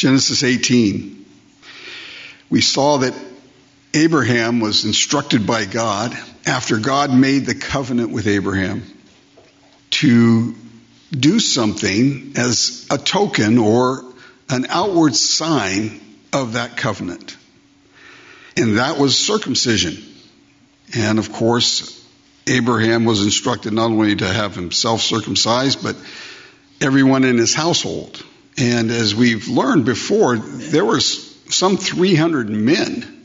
Genesis 18. We saw that Abraham was instructed by God after God made the covenant with Abraham to do something as a token or an outward sign of that covenant. And that was circumcision. And of course, Abraham was instructed not only to have himself circumcised, but everyone in his household. And as we've learned before, there was some 300 men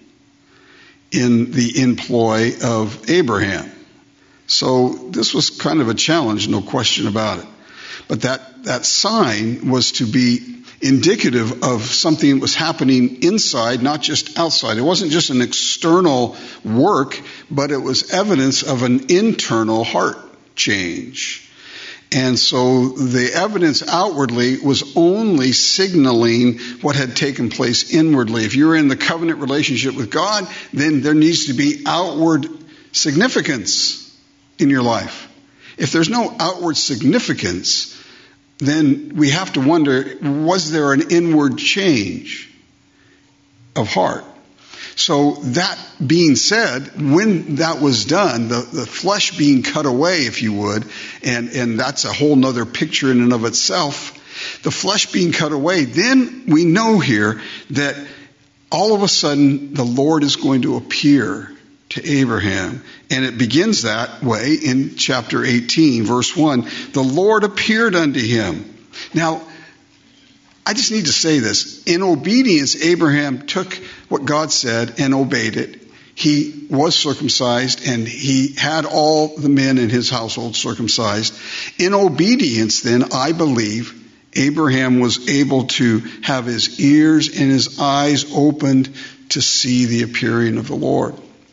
in the employ of Abraham. So this was kind of a challenge, no question about it. But that sign was to be indicative of something that was happening inside, not just outside. It wasn't just an external work, but it was evidence of an internal heart change. And so the evidence outwardly was only signaling what had taken place inwardly. If you're in the covenant relationship with God, then there needs to be outward significance in your life. If there's no outward significance, then we have to wonder, was there an inward change of heart? So that being said, when that was done, the flesh being cut away, if you would, and that's a whole nother picture in and of itself, the flesh being cut away, then we know here that all of a sudden the Lord is going to appear to Abraham. And it begins that way in chapter 18, verse 1. The Lord appeared unto him. Now, I just need to say this. In obedience, Abraham took what God said and obeyed it. He was circumcised and he had all the men in his household circumcised. In obedience, then, I believe Abraham was able to have his ears and his eyes opened to see the appearing of the Lord.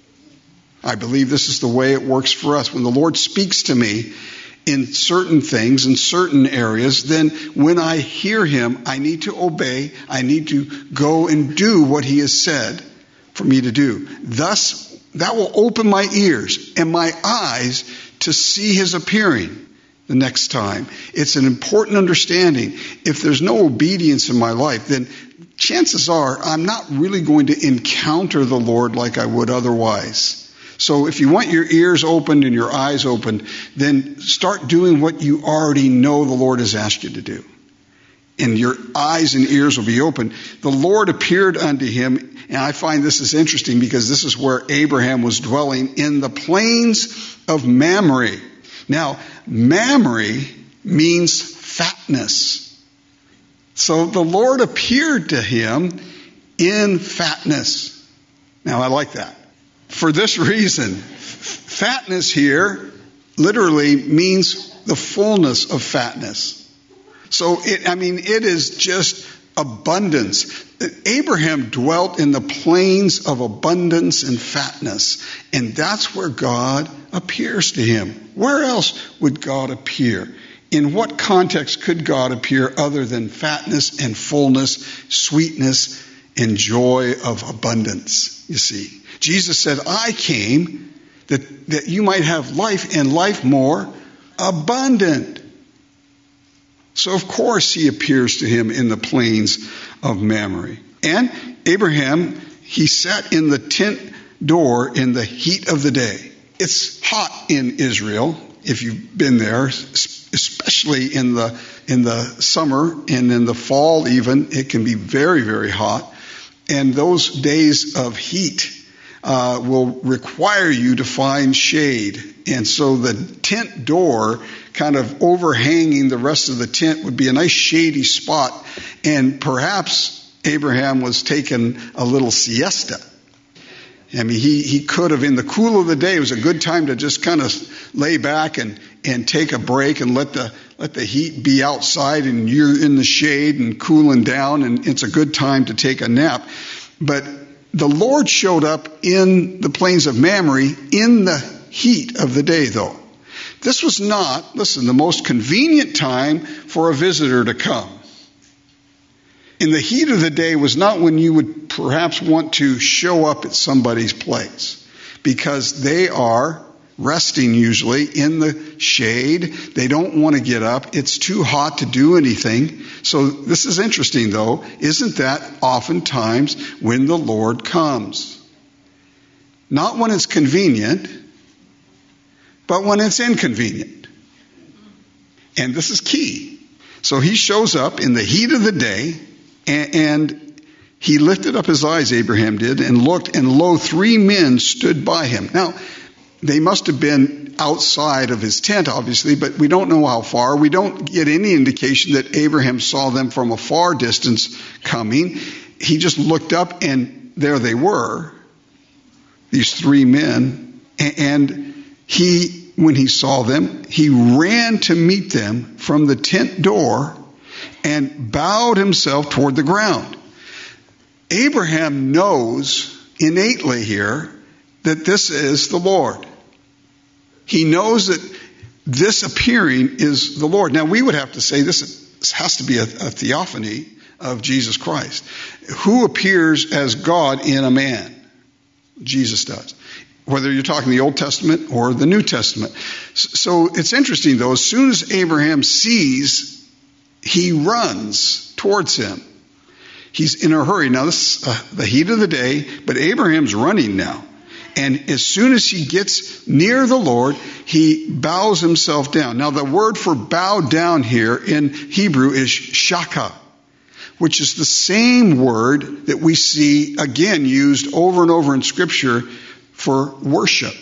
I believe this is the way it works for us. When the Lord speaks to me in certain things, in certain areas, then when I hear him, I need to obey. I need to go and do what he has said for me to do. Thus, that will open my ears and my eyes to see his appearing the next time. It's an important understanding. If there's no obedience in my life, then chances are I'm not really going to encounter the Lord like I would otherwise. So if you want your ears opened and your eyes opened, then start doing what you already know the Lord has asked you to do. And your eyes and ears will be open. The Lord appeared unto him, and I find this is interesting because this is where Abraham was dwelling, in the plains of Mamre. Now, Mamre means fatness. So the Lord appeared to him in fatness. Now, I like that. For this reason, fatness here literally means the fullness of fatness. So, it is just abundance. Abraham dwelt in the plains of abundance and fatness, and that's where God appears to him. Where else would God appear? In what context could God appear other than fatness and fullness, sweetness and joy of abundance? You see, Jesus said, I came that you might have life and life more abundant. So, of course, he appears to him in the plains of Mamre. And Abraham, he sat in the tent door in the heat of the day. It's hot in Israel, if you've been there, especially in the summer and in the fall even. It can be very, very hot. And those days of heat will require you to find shade. And so the tent door kind of overhanging the rest of the tent would be a nice shady spot. And perhaps Abraham was taking a little siesta. He could have, in the cool of the day, it was a good time to just kind of lay back and take a break and let the heat be outside and you're in the shade and cooling down, and it's a good time to take a nap. But the Lord showed up in the plains of Mamre in the heat of the day, though. This was not, the most convenient time for a visitor to come. In the heat of the day was not when you would perhaps want to show up at somebody's place, because they are resting usually in the shade. They don't want to get up. It's too hot to do anything. So this is interesting, though. Isn't that oftentimes when the Lord comes? Not when it's convenient, but when it's inconvenient. And this is key. So he shows up in the heat of the day, and he lifted up his eyes, Abraham did, and looked, and lo, 3 men stood by him. Now, they must have been outside of his tent, obviously, but we don't know how far. We don't get any indication that Abraham saw them from a far distance coming. He just looked up, and there they were, these 3 men. And when he saw them, he ran to meet them from the tent door and bowed himself toward the ground. Abraham knows innately here that this is the Lord. He knows that this appearing is the Lord. Now, we would have to say this has to be a theophany of Jesus Christ. Who appears as God in a man? Jesus does. Whether you're talking the Old Testament or the New Testament. So it's interesting, though. As soon as Abraham sees, he runs towards him. He's in a hurry. Now, this is the heat of the day, but Abraham's running now. And as soon as he gets near the Lord, he bows himself down. Now, the word for bow down here in Hebrew is shaka, which is the same word that we see again used over and over in Scripture for worship.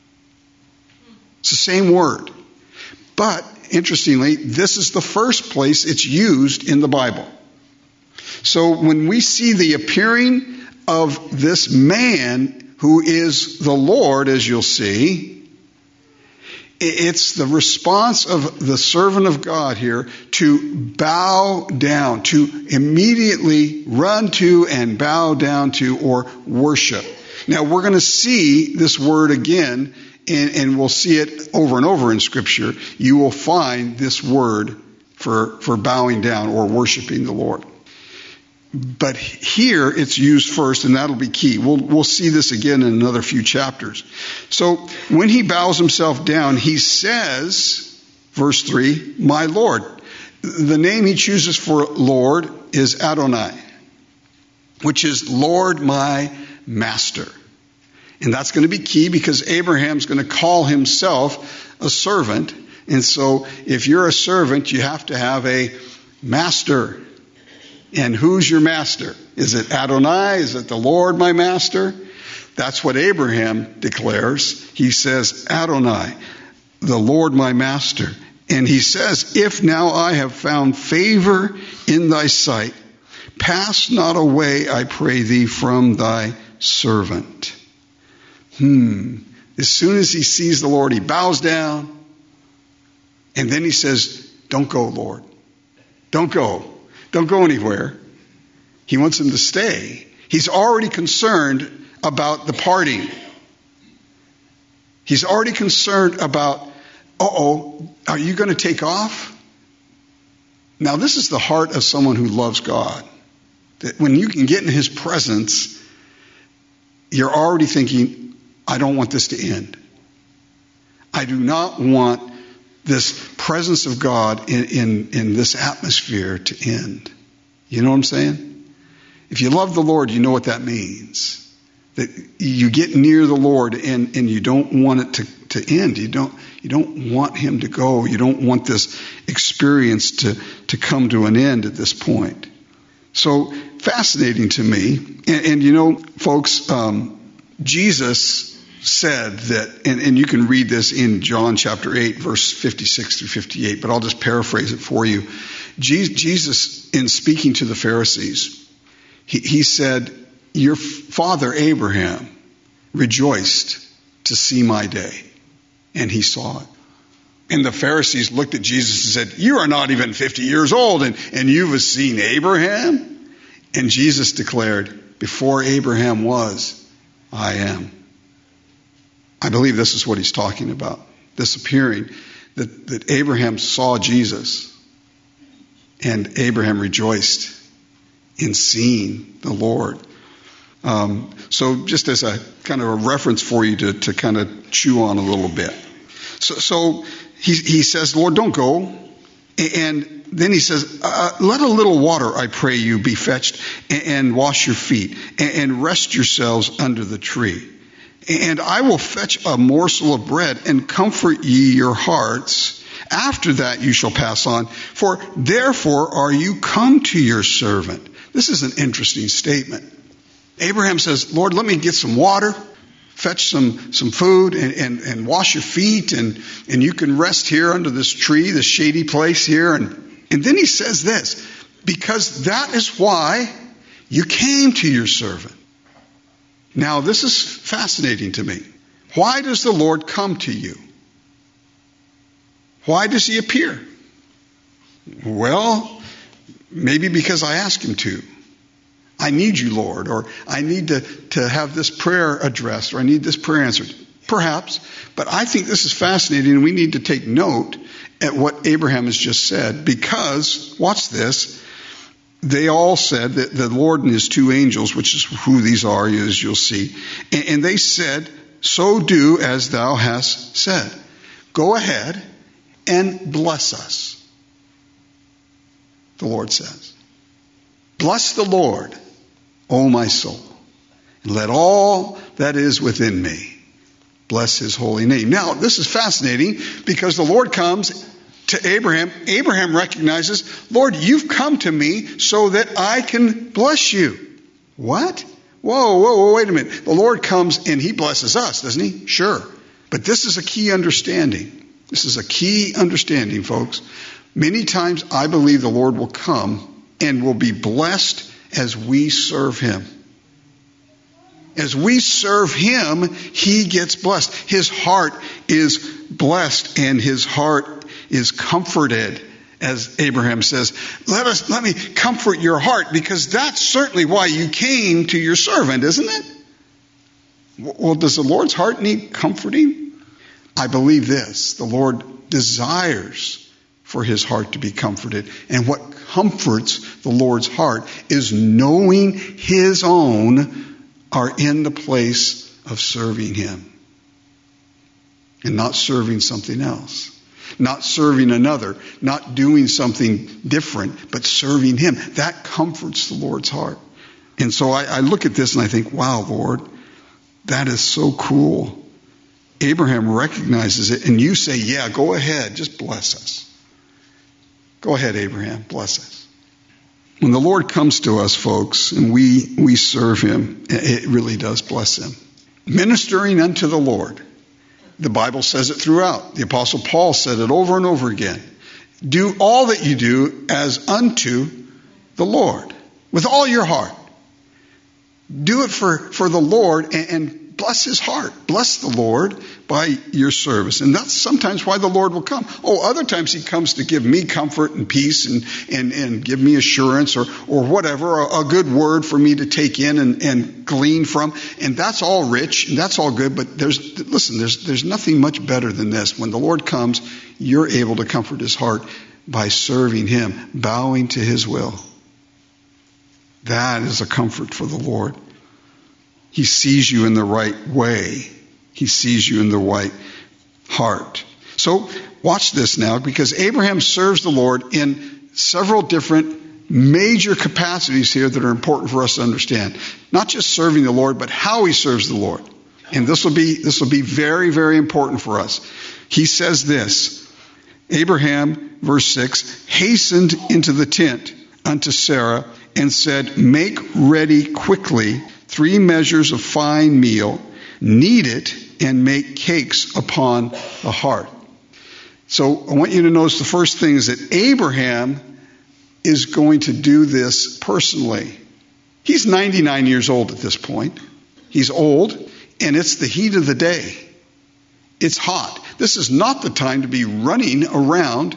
It's the same word. But, interestingly, this is the first place it's used in the Bible. So when we see the appearing of this man who is the Lord, as you'll see, it's the response of the servant of God here to bow down, to immediately run to and bow down to or worship. Now, we're going to see this word again, and we'll see it over and over in Scripture. You will find this word for bowing down or worshiping the Lord. But here it's used first, and that'll be key. We'll see this again in another few chapters. So when he bows himself down, he says, verse 3, my Lord. The name he chooses for Lord is Adonai, which is Lord, my Master. And that's going to be key because Abraham's going to call himself a servant. And so if you're a servant, you have to have a master. And who's your master? Is it Adonai? Is it the Lord, my master? That's what Abraham declares. He says, Adonai, the Lord, my master. And he says, if now I have found favor in thy sight, pass not away, I pray thee, from thy servant. As soon as he sees the Lord, he bows down. And then he says, don't go, Lord. Don't go. Don't go anywhere. He wants him to stay. He's already concerned about the parting. He's already concerned about, are you going to take off? Now, this is the heart of someone who loves God. That when you can get in his presence, you're already thinking, I don't want this to end. I do not want this presence of God in this atmosphere to end. You know what I'm saying? If you love the Lord, you know what that means. That you get near the Lord and you don't want it to end. You don't want him to go. You don't want this experience to come to an end at this point. So fascinating to me. And you know, folks, Jesus said that, and you can read this in John chapter 8, verse 56 through 58, but I'll just paraphrase it for you. Jesus, in speaking to the Pharisees, he said, your father Abraham rejoiced to see my day, and he saw it. And the Pharisees looked at Jesus and said, you are not even 50 years old, and you've seen Abraham? And Jesus declared, before Abraham was, I am. I believe this is what he's talking about. This appearing, that Abraham saw Jesus, and Abraham rejoiced in seeing the Lord. So just as a kind of a reference for you to kind of chew on a little bit. So he says, Lord, don't go. And then he says, let a little water, I pray you, be fetched and wash your feet and rest yourselves under the tree. And I will fetch a morsel of bread and comfort ye your hearts. After that you shall pass on. For therefore are you come to your servant. This is an interesting statement. Abraham says, Lord, let me get some water, fetch some food and wash your feet and you can rest here under this tree, this shady place here. And then he says this, because that is why you came to your servant. Now, this is fascinating to me. Why does the Lord come to you? Why does he appear? Well, maybe because I ask him to. I need you, Lord, or I need to have this prayer addressed, or I need this prayer answered. Perhaps, but I think this is fascinating, and we need to take note at what Abraham has just said, because, watch this, they all said that the Lord and his two angels, which is who these are, as you'll see, and they said, so do as thou hast said. Go ahead and bless us, the Lord says. Bless the Lord, O my soul, and let all that is within me bless his holy name. Now, this is fascinating because the Lord comes to Abraham. Abraham recognizes, Lord, you've come to me so that I can bless you. What? Whoa, wait a minute. The Lord comes and he blesses us, doesn't he? Sure. But this is a key understanding. This is a key understanding, folks. Many times I believe the Lord will come and will be blessed as we serve him. As we serve him, he gets blessed. His heart is blessed and his heart is comforted, as Abraham says. Let me comfort your heart, because that's certainly why you came to your servant, isn't it? Well, does the Lord's heart need comforting? I believe this. The Lord desires for his heart to be comforted. And what comforts the Lord's heart is knowing his own are in the place of serving him. And not serving something else. Not serving another. Not doing something different, but serving him. That comforts the Lord's heart. And so I look at this and I think, wow, Lord, that is so cool. Abraham recognizes it, and you say, yeah, go ahead, just bless us. Go ahead, Abraham, bless us. When the Lord comes to us, folks, and we serve him, it really does bless him. Ministering unto the Lord. The Bible says it throughout. The Apostle Paul said it over and over again. Do all that you do as unto the Lord, with all your heart. Do it for the Lord and bless his heart. Bless the Lord by your service. And that's sometimes why the Lord will come. Oh, other times he comes to give me comfort and peace and give me assurance or whatever, a good word for me to take in and glean from. And that's all rich and that's all good. But there's nothing much better than this. When the Lord comes, you're able to comfort his heart by serving him, bowing to his will. That is a comfort for the Lord. He sees you in the right way. He sees you in the right heart. So watch this now, because Abraham serves the Lord in several different major capacities here that are important for us to understand. Not just serving the Lord, but how he serves the Lord. And this will be very, very important for us. He says this, Abraham, verse 6, hastened into the tent unto Sarah and said, make ready quickly 3 measures of fine meal, knead it, and make cakes upon the hearth. So I want you to notice the first thing is that Abraham is going to do this personally. He's 99 years old at this point. He's old, and it's the heat of the day. It's hot. This is not the time to be running around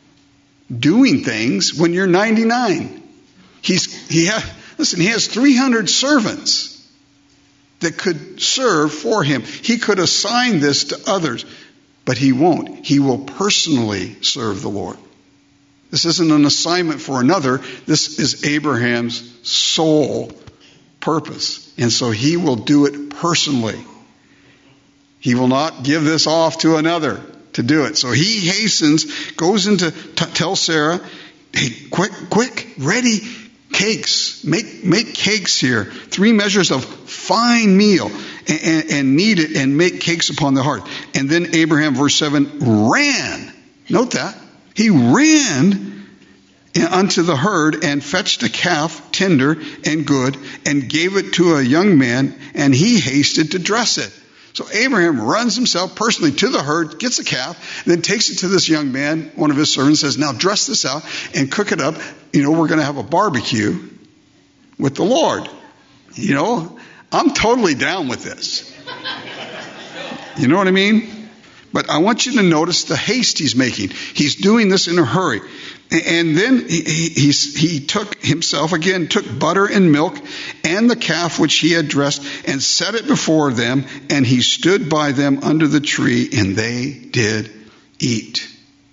doing things when you're 99. He has 300 servants that could serve for him. He could assign this to others, but he won't. He will personally serve the Lord. This isn't an assignment for another. This is Abraham's sole purpose. And so he will do it personally. He will not give this off to another to do it. So he hastens, goes in to tell Sarah, hey, quick, ready cakes. Make cakes here. 3 measures of fine meal and knead it and make cakes upon the hearth. And then Abraham, verse 7, ran. Note that. He ran unto the herd and fetched a calf, tender and good, and gave it to a young man, and he hasted to dress it. So Abraham runs himself personally to the herd, gets a calf, then takes it to this young man, one of his servants, says, now dress this out and cook it up. We're going to have a barbecue with the Lord. I'm totally down with this. You know what I mean? But I want you to notice the haste he's making. He's doing this in a hurry. And then he took butter and milk and the calf which he had dressed and set it before them, and he stood by them under the tree, and they did eat.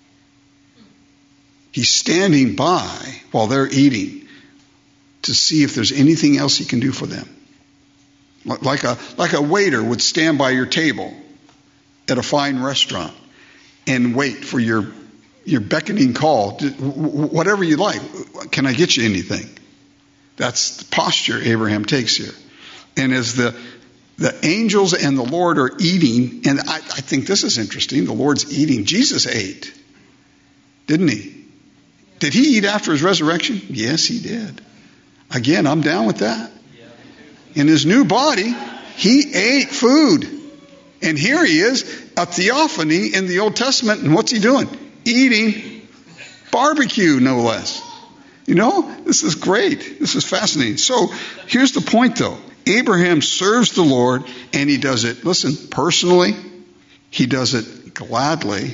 He's standing by while they're eating to see if there's anything else he can do for them. Like a waiter would stand by your table at a fine restaurant and wait for your beckoning call, whatever you like. Can I get you anything? That's the posture Abraham takes here. And as the angels and the Lord are eating, and I think this is interesting, the Lord's eating. Jesus ate, didn't he? Did he eat after his resurrection? Yes, he did. Again, I'm down with that. In his new body, he ate food. And here he is, a theophany in the Old Testament, and what's he doing? Eating barbecue, no less. This is great. This is fascinating. So here's the point, though. Abraham serves the Lord, and he does it, listen, personally. He does it gladly.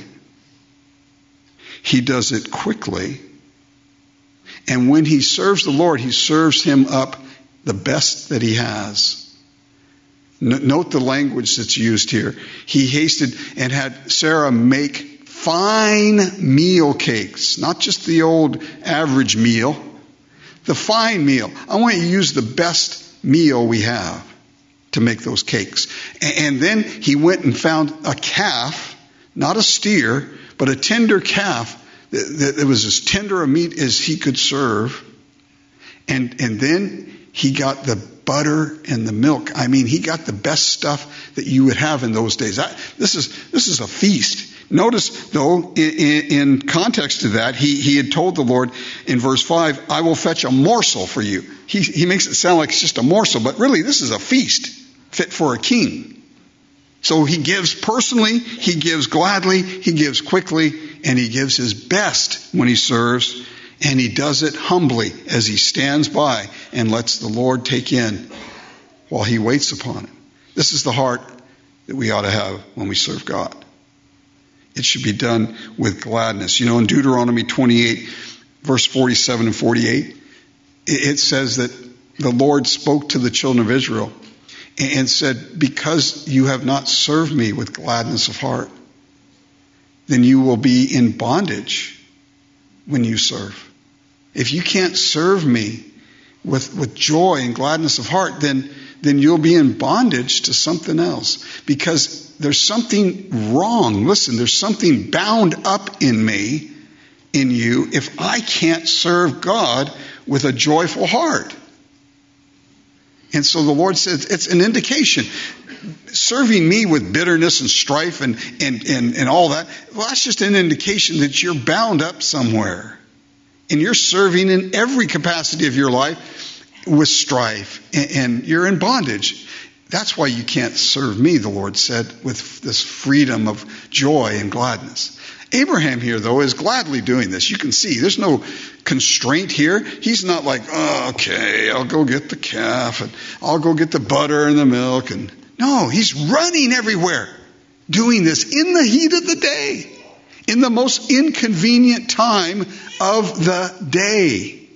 He does it quickly. And when he serves the Lord, he serves him up the best that he has. Note the language that's used here. He hasted and had Sarah make fine meal cakes, not just the old average meal, the fine meal. I want you to use the best meal we have to make those cakes. And then he went and found a calf, not a steer, but a tender calf that was as tender a meat as he could serve. And then he got the butter and the milk. I mean, he got the best stuff that you would have in those days. This is a feast. Notice, though, in context to that, he had told the Lord in verse 5, I will fetch a morsel for you. He makes it sound like it's just a morsel, but really this is a feast fit for a king. So he gives personally, he gives gladly, he gives quickly, and he gives his best when he serves. And he does it humbly as he stands by and lets the Lord take in while he waits upon him. This is the heart that we ought to have when we serve God. It should be done with gladness. In Deuteronomy 28, verse 47 and 48, it says that the Lord spoke to the children of Israel and said, because you have not served me with gladness of heart, then you will be in bondage when you serve. If you can't serve me with joy and gladness of heart, then you'll be in bondage to something else. Because there's something wrong. Listen, there's something bound up in me, in you, if I can't serve God with a joyful heart. And so the Lord says it's an indication. Serving me with bitterness and strife and all that, well, that's just an indication that you're bound up somewhere. And you're serving in every capacity of your life with strife. And you're in bondage. That's why you can't serve me, the Lord said, with this freedom of joy and gladness. Abraham here, though, is gladly doing this. You can see there's no constraint here. He's not like, oh, okay, I'll go get the calf and I'll go get the butter and the milk. And no, he's running everywhere, doing this in the heat of the day, in the most inconvenient time of the day,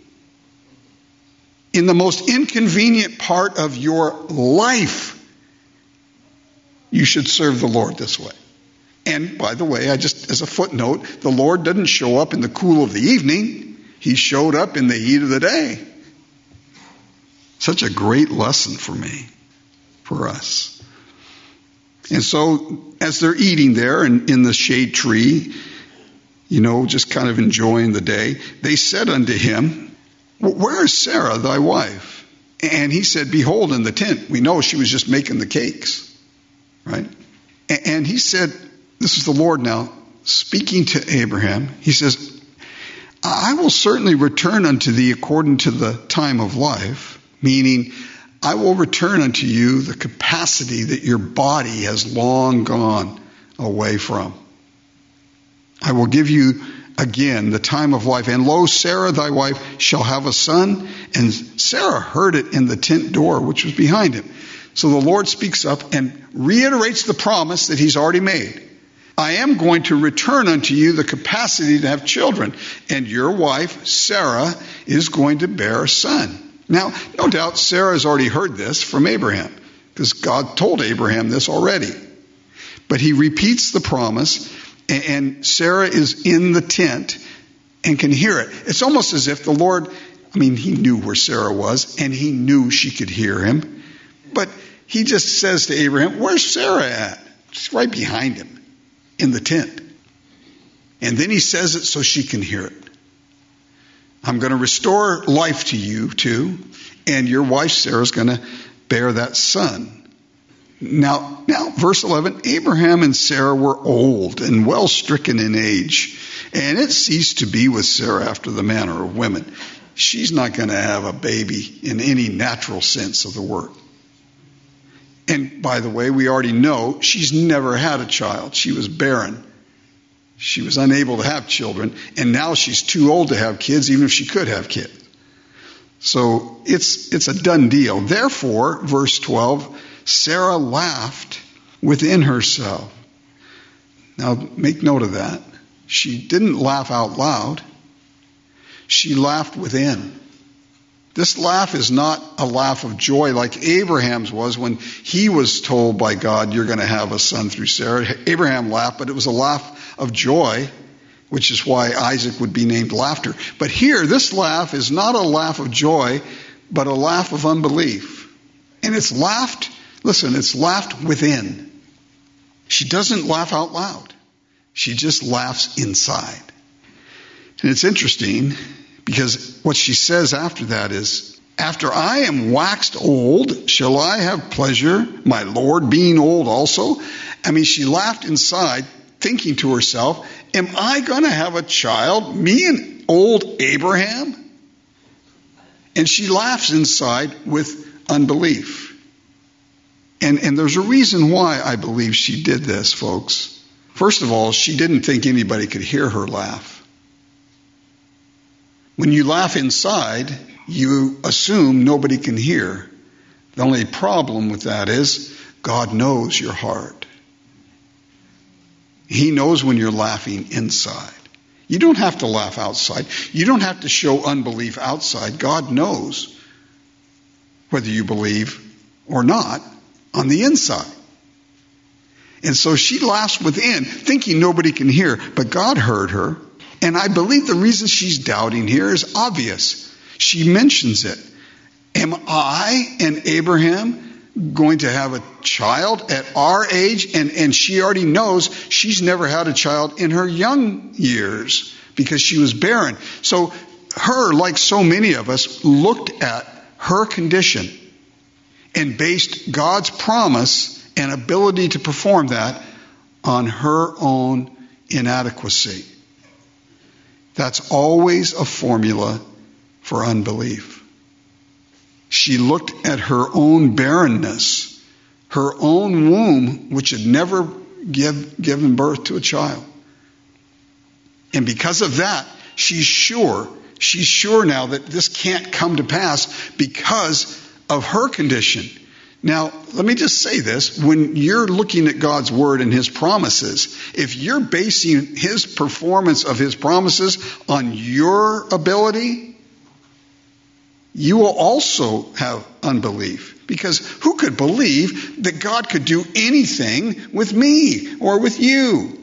in the most inconvenient part of your life. You should serve the Lord this way. And by the way, as a footnote, the Lord doesn't show up in the cool of the evening. He showed up in the heat of the day. Such a great lesson for us. And so as they're eating there in the shade tree, just kind of enjoying the day, they said unto him, where is Sarah, thy wife? And he said, behold, in the tent. We know she was just making the cakes, right? And he said, this is the Lord now speaking to Abraham. He says, I will certainly return unto thee according to the time of life, meaning I will return unto you the capacity that your body has long gone away from. I will give you again the time of life. And lo, Sarah thy wife shall have a son. And Sarah heard it in the tent door, which was behind him. So the Lord speaks up and reiterates the promise that he's already made. I am going to return unto you the capacity to have children. And your wife, Sarah, is going to bear a son. Now, no doubt Sarah has already heard this from Abraham, because God told Abraham this already. But he repeats the promise, and Sarah is in the tent and can hear it. It's almost as if the Lord, he knew where Sarah was, and he knew she could hear him. But he just says to Abraham, where's Sarah at? She's right behind him in the tent. And then he says it so she can hear it. I'm going to restore life to you too, and your wife Sarah's going to bear that son. Now, verse 11, Abraham and Sarah were old and well stricken in age, and it ceased to be with Sarah after the manner of women. She's not going to have a baby in any natural sense of the word. And by the way, we already know she's never had a child. She was barren. She was unable to have children, and now she's too old to have kids, even if she could have kids. So it's a done deal. Therefore, verse 12, Sarah laughed within herself. Now, make note of that. She didn't laugh out loud. She laughed within. This laugh is not a laugh of joy like Abraham's was when he was told by God, you're going to have a son through Sarah. Abraham laughed, but it was a laugh of joy, which is why Isaac would be named Laughter. But here, this laugh is not a laugh of joy, but a laugh of unbelief. And it's laughed within. She doesn't laugh out loud. She just laughs inside. And it's interesting because what she says after that is, after I am waxed old, shall I have pleasure, my Lord being old also? She laughed inside, thinking to herself, am I going to have a child, me and old Abraham? And she laughs inside with unbelief. And there's a reason why I believe she did this, folks. First of all, she didn't think anybody could hear her laugh. When you laugh inside, you assume nobody can hear. The only problem with that is God knows your heart. He knows when you're laughing inside. You don't have to laugh outside. You don't have to show unbelief outside. God knows whether you believe or not on the inside. And so she laughs within, thinking nobody can hear, but God heard her. And I believe the reason she's doubting here is obvious. She mentions it. Am I and Abraham going to have a child at our age? And she already knows she's never had a child in her young years because she was barren. So her, like so many of us, looked at her condition and based God's promise and ability to perform that on her own inadequacy. That's always a formula for unbelief. She looked at her own barrenness, her own womb, which had never given birth to a child. And because of that, she's sure now that this can't come to pass because of her condition. Now, let me just say this. When you're looking at God's word and his promises, if you're basing his performance of his promises on your ability, you will also have unbelief. Because who could believe that God could do anything with me or with you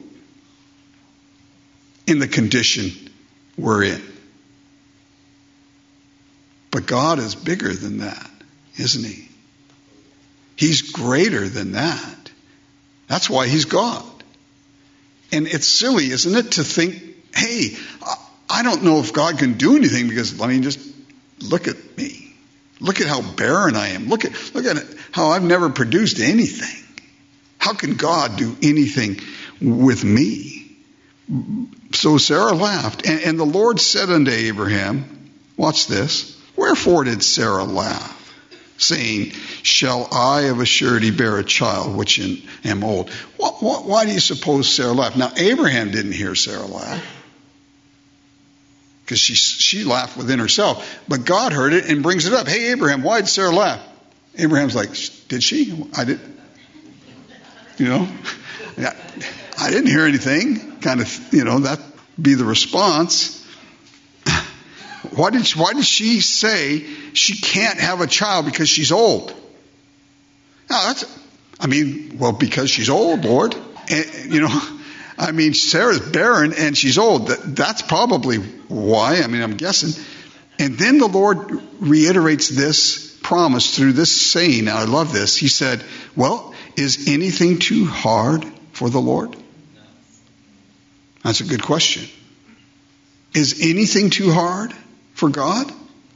in the condition we're in? But God is bigger than that. isn't he? He's greater than that. That's why he's God. And it's silly, isn't it, to think, hey, I don't know if God can do anything because, I mean, just look at me. Look at how barren I am. Look at how I've never produced anything. How can God do anything with me? So Sarah laughed. And the Lord said unto Abraham, watch this, wherefore did Sarah laugh, saying, shall I of a surety bear a child which am old? Why do you suppose Sarah laughed? Now, Abraham didn't hear Sarah laugh, because she laughed within herself. But God heard it and brings it up. Hey, Abraham, why did Sarah laugh? Abraham's like, did she? I did. You know, I didn't hear anything. Kind of, that'd be the response. Why did she say she can't have a child because she's old? Now because she's old, Lord. And, Sarah's barren and she's old. That's probably why. I'm guessing. And then the Lord reiterates this promise through this saying. I love this. He said, well, is anything too hard for the Lord? That's a good question. Is anything too hard for God?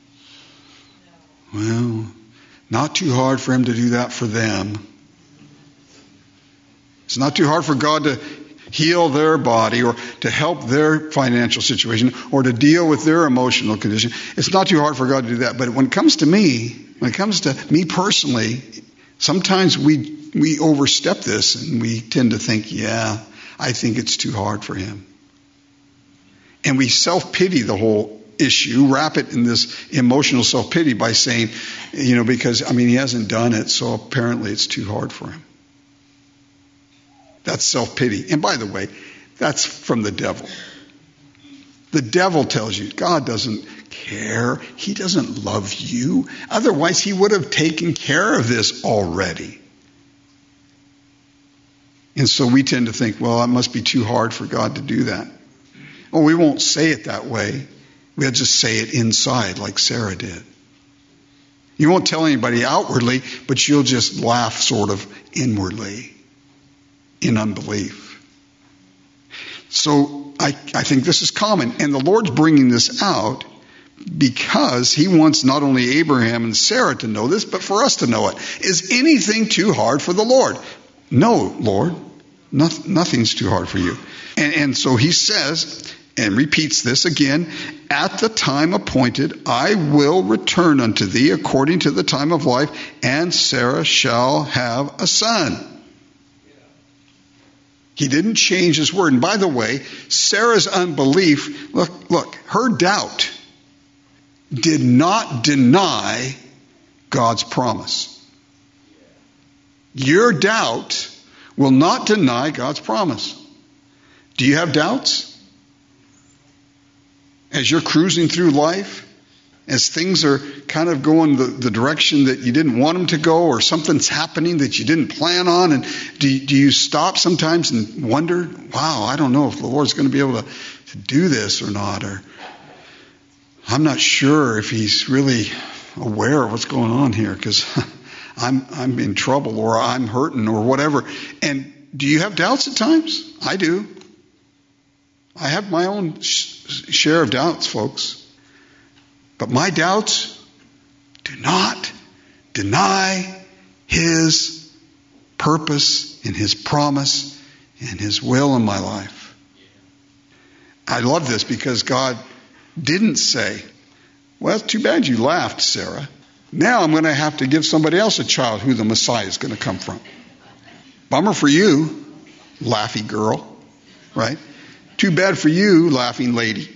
Well, not too hard for him to do that for them. It's not too hard for God to heal their body or to help their financial situation or to deal with their emotional condition. It's not too hard for God to do that. But when it comes to me personally, sometimes we overstep this and we tend to think, yeah, I think it's too hard for him. And we self-pity the whole issue, wrap it in this emotional self-pity by saying, because, he hasn't done it, so apparently it's too hard for him. That's self-pity. And by the way, that's from the devil. The devil tells you God doesn't care. He doesn't love you. Otherwise, he would have taken care of this already. And so we tend to think, well, it must be too hard for God to do that. Well, we won't say it that way. We'll just say it inside like Sarah did. You won't tell anybody outwardly, but you'll just laugh sort of inwardly in unbelief. So I think this is common. And the Lord's bringing this out because he wants not only Abraham and Sarah to know this, but for us to know it. Is anything too hard for the Lord? No, Lord. Nothing's too hard for you. And so he says, and repeats this again, at the time appointed, I will return unto thee according to the time of life, and Sarah shall have a son. He didn't change his word. And by the way, Sarah's unbelief, look, her doubt did not deny God's promise. Your doubt will not deny God's promise. Do you have doubts? As you're cruising through life, as things are kind of going the direction that you didn't want them to go, or something's happening that you didn't plan on, and do you stop sometimes and wonder, wow, I don't know if the Lord's going to be able to do this or not, or I'm not sure if he's really aware of what's going on here because I'm in trouble or I'm hurting or whatever. And do you have doubts at times? I do. I have my own share of doubts, folks. But my doubts do not deny his purpose and his promise and his will in my life. I love this because God didn't say, well, it's too bad you laughed, Sarah. Now I'm going to have to give somebody else a child who the Messiah is going to come from. Bummer for you, laughy girl, right? Too bad for you, laughing lady.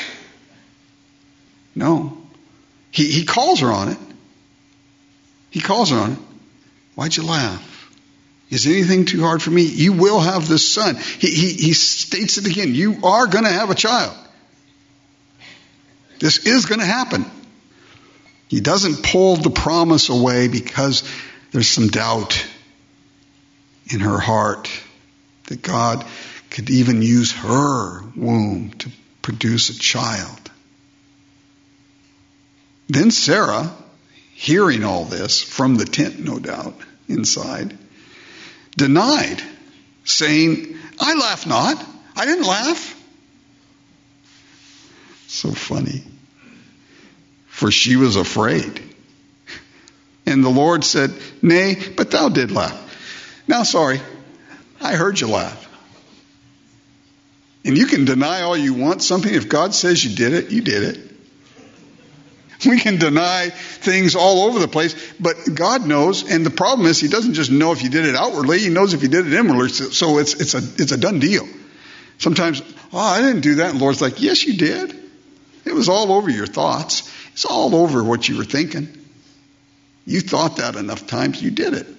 No. He calls her on it. He calls her on it. Why'd you laugh? Is anything too hard for me? You will have this son. He states it again. You are going to have a child. This is going to happen. He doesn't pull the promise away because there's some doubt in her heart that God could even use her womb to produce a child. Then Sarah hearing all this from the tent, no doubt, inside, denied, saying, I laugh not. I didn't laugh. So funny. For she was afraid. And the Lord said, Nay, but thou did laugh. Now, sorry, I heard you laugh. And you can deny all you want something. If God says you did it, you did it. We can deny things all over the place, but God knows, and the problem is He doesn't just know if you did it outwardly, He knows if you did it inwardly, so it's a done deal. Sometimes, I didn't do that, and the Lord's like, yes, you did. It was all over your thoughts. It's all over what you were thinking. You thought that enough times, you did it.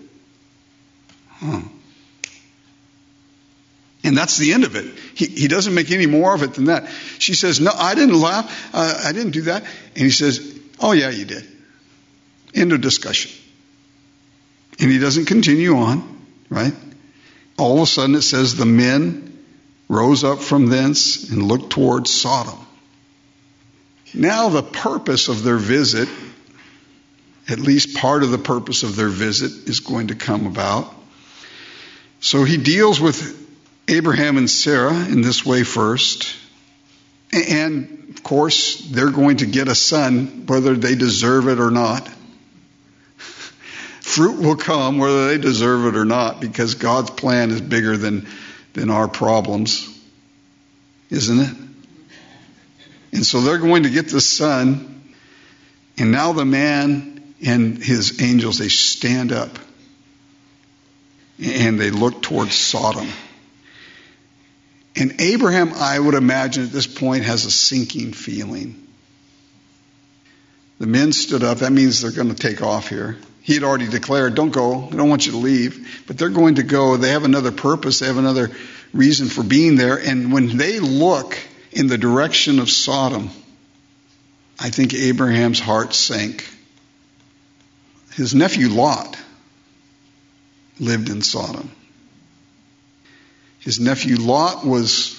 And that's the end of it. He doesn't make any more of it than that. She says, no, I didn't laugh. I didn't do that. And he says, oh, yeah, you did. End of discussion. And he doesn't continue on, right? All of a sudden it says the men rose up from thence and looked towards Sodom. Now the purpose of their visit, at least part of the purpose of their visit, is going to come about. So he deals with Abraham and Sarah in this way first. And, of course, they're going to get a son, whether they deserve it or not. Fruit will come whether they deserve it or not, because God's plan is bigger than our problems, isn't it? And so they're going to get the son. And now the man and his angels, they stand up. And they look towards Sodom. And Abraham, I would imagine at this point, has a sinking feeling. The men stood up. That means they're going to take off here. He had already declared, don't go. I don't want you to leave. But they're going to go. They have another purpose. They have another reason for being there. And when they look in the direction of Sodom, I think Abraham's heart sank. His nephew Lot lived in Sodom. His nephew Lot was,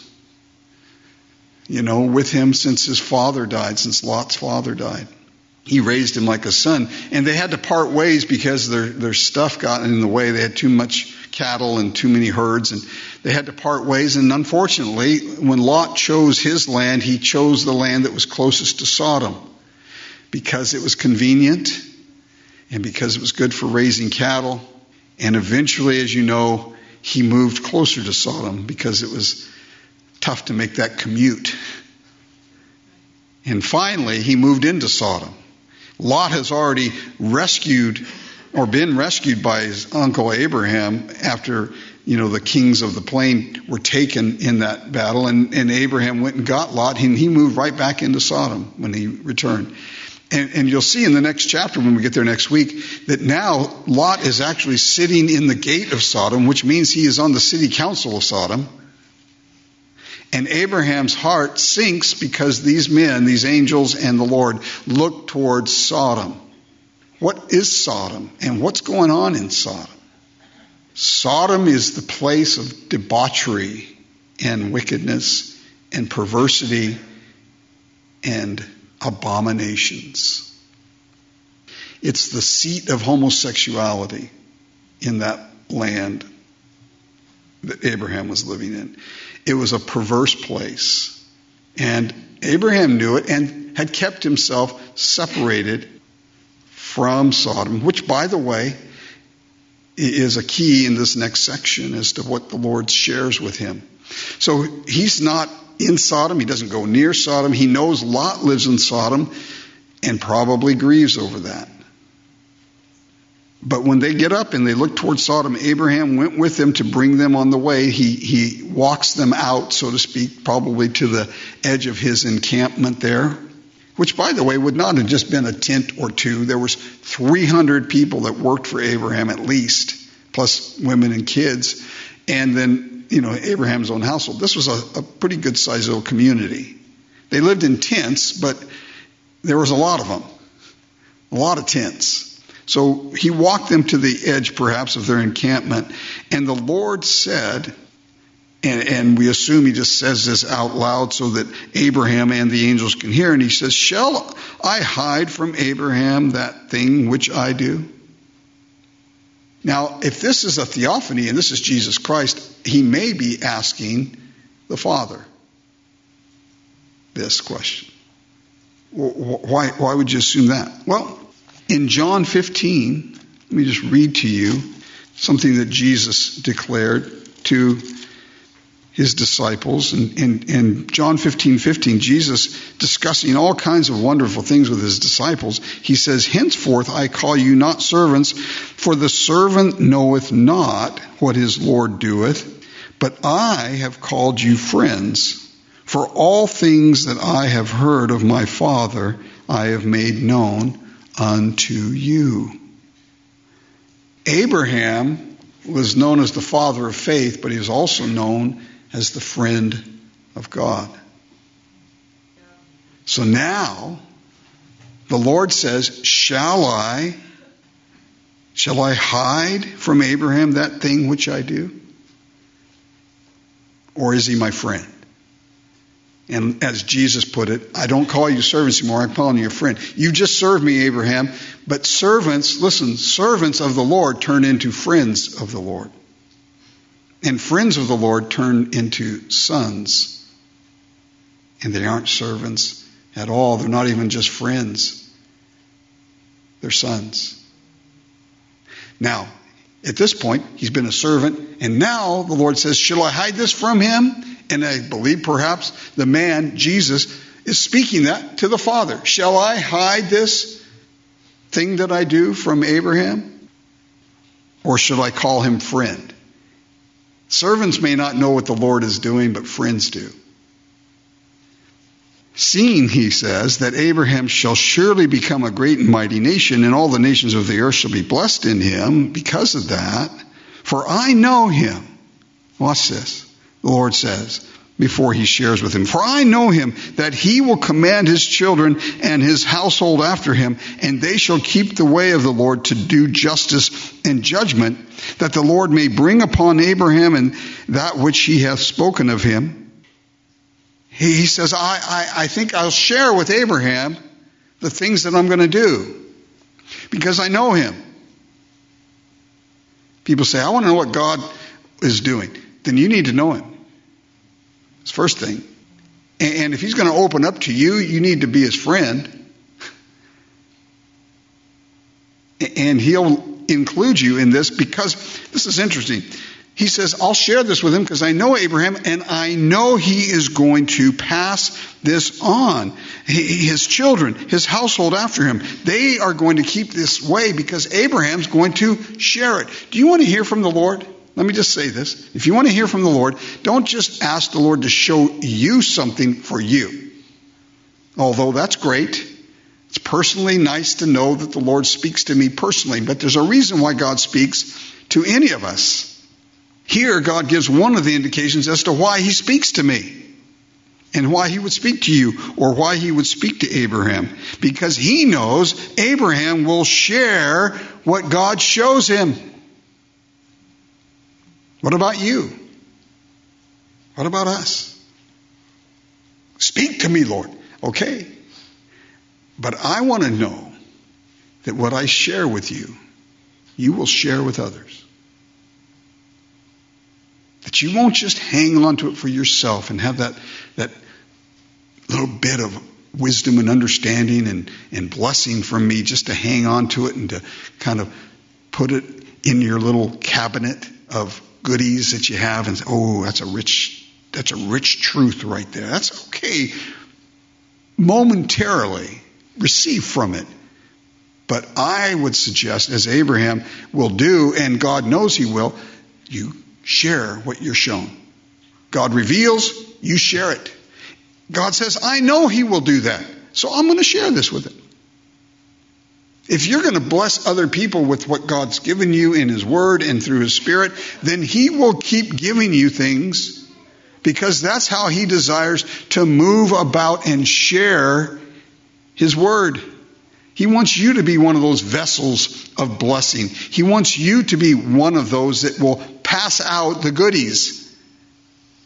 with him since his father died, since Lot's father died. He raised him like a son. And they had to part ways because their stuff got in the way. They had too much cattle and too many herds, and they had to part ways. And unfortunately, when Lot chose his land, he chose the land that was closest to Sodom because it was convenient and because it was good for raising cattle. And eventually, as you know, he moved closer to Sodom because it was tough to make that commute. And finally, he moved into Sodom. Lot has already been rescued by his uncle Abraham after, the kings of the plain were taken in that battle. And Abraham went and got Lot, and he moved right back into Sodom when he returned. And you'll see in the next chapter when we get there next week that now Lot is actually sitting in the gate of Sodom, which means he is on the city council of Sodom. And Abraham's heart sinks because these men, these angels and the Lord, look towards Sodom. What is Sodom and what's going on in Sodom? Sodom is the place of debauchery and wickedness and perversity and abominations. It's the seat of homosexuality in that land that Abraham was living in. It was a perverse place. And Abraham knew it and had kept himself separated from Sodom, which, by the way, is a key in this next section as to what the Lord shares with him. So he's not in Sodom. He doesn't go near Sodom. He knows Lot lives in Sodom and probably grieves over that. But when they get up and they look towards Sodom, Abraham went with them to bring them on the way. He walks them out, so to speak, probably to the edge of his encampment there, which, by the way, would not have just been a tent or two. There was 300 people that worked for Abraham at least, plus women and kids. And then, Abraham's own household. This was a pretty good sized little community. They lived in tents, but there was a lot of them, a lot of tents. So he walked them to the edge, perhaps, of their encampment. And the Lord said, And we assume he just says this out loud so that Abraham and the angels can hear. And he says, shall I hide from Abraham that thing which I do? Now, if this is a theophany and this is Jesus Christ, he may be asking the Father this question. Why would you assume that? Well, in John 15, let me just read to you something that Jesus declared to his disciples. In John 15:15, Jesus, discussing all kinds of wonderful things with his disciples, he says, henceforth I call you not servants, for the servant knoweth not what his Lord doeth, but I have called you friends. For all things that I have heard of my Father, I have made known unto you. Abraham was known as the father of faith, but he was also known as the friend of God. So now, the Lord says, shall I hide from Abraham that thing which I do? Or is he my friend? And as Jesus put it, I don't call you servants anymore, I'm calling you a friend. You just served me, Abraham, but servants of the Lord turn into friends of the Lord. And friends of the Lord turn into sons. And they aren't servants at all. They're not even just friends. They're sons. Now, at this point, he's been a servant, and now the Lord says, shall I hide this from him? And I believe perhaps the man, Jesus, is speaking that to the Father. Shall I hide this thing that I do from Abraham? Or should I call him friend? Servants may not know what the Lord is doing, but friends do. Seeing, he says, that Abraham shall surely become a great and mighty nation, and all the nations of the earth shall be blessed in him because of that. For I know him. Watch this. The Lord says, before he shares with him, for I know him, that he will command his children and his household after him, and they shall keep the way of the Lord to do justice and judgment, that the Lord may bring upon Abraham and that which he hath spoken of him. He says, I think I'll share with Abraham the things that I'm going to do, because I know him. People say, I want to know what God is doing. Then you need to know him. It's the first thing. And if he's going to open up to you, you need to be his friend. And he'll include you in this, because this is interesting. He says, I'll share this with him because I know Abraham, and I know he is going to pass this on. His children, his household after him, they are going to keep this way because Abraham's going to share it. Do you want to hear from the Lord? Let me just say this. If you want to hear from the Lord, don't just ask the Lord to show you something for you. Although that's great. It's personally nice to know that the Lord speaks to me personally, but there's a reason why God speaks to any of us. Here, God gives one of the indications as to why he speaks to me and why he would speak to you, or why he would speak to Abraham. Because he knows Abraham will share what God shows him. What about you? What about us? Speak to me, Lord. Okay. But I want to know that what I share with you, you will share with others. That you won't just hang on to it for yourself and have that little bit of wisdom and understanding and blessing from me just to hang on to it and to kind of put it in your little cabinet of goodies that you have and say, oh, that's a rich truth right there. That's okay. Momentarily receive from it. But I would suggest, as Abraham will do, and God knows he will, you share what you're shown. God reveals, you share it. God says, I know he will do that, so I'm going to share this with him. If you're going to bless other people with what God's given you in his word and through his Spirit, then he will keep giving you things, because that's how he desires to move about and share his word. He wants you to be one of those vessels of blessing. He wants you to be one of those that will pass out the goodies.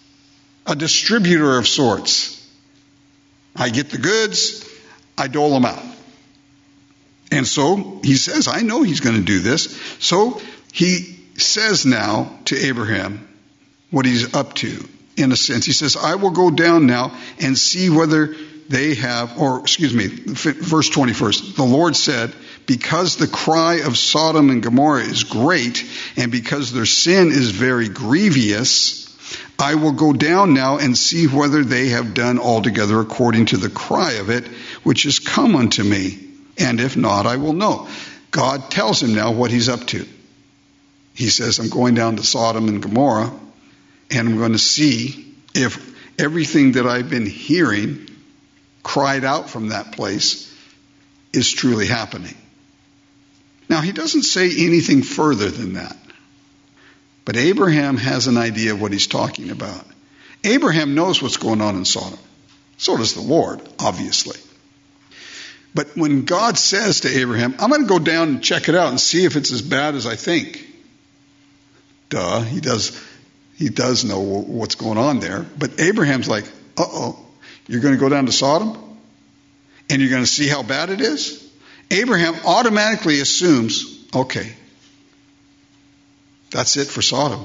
a distributor of sorts. I get the goods, I dole them out. And so he says, I know he's going to do this. So he says now to Abraham what he's up to, in a sense. He says, I will go down now and see whether they have, verse 21st. The Lord said, because the cry of Sodom and Gomorrah is great, and because their sin is very grievous, I will go down now and see whether they have done altogether according to the cry of it, which is come unto me. And if not, I will know. God tells him now what he's up to. He says, I'm going down to Sodom and Gomorrah, and I'm going to see if everything that I've been hearing cried out from that place is truly happening. Now, he doesn't say anything further than that. But Abraham has an idea of what he's talking about. Abraham knows what's going on in Sodom. So does the Lord, obviously. But when God says to Abraham, I'm going to go down and check it out and see if it's as bad as I think. Duh, he does know what's going on there. But Abraham's like, uh-oh, you're going to go down to Sodom? And you're going to see how bad it is? Abraham automatically assumes, okay, that's it for Sodom.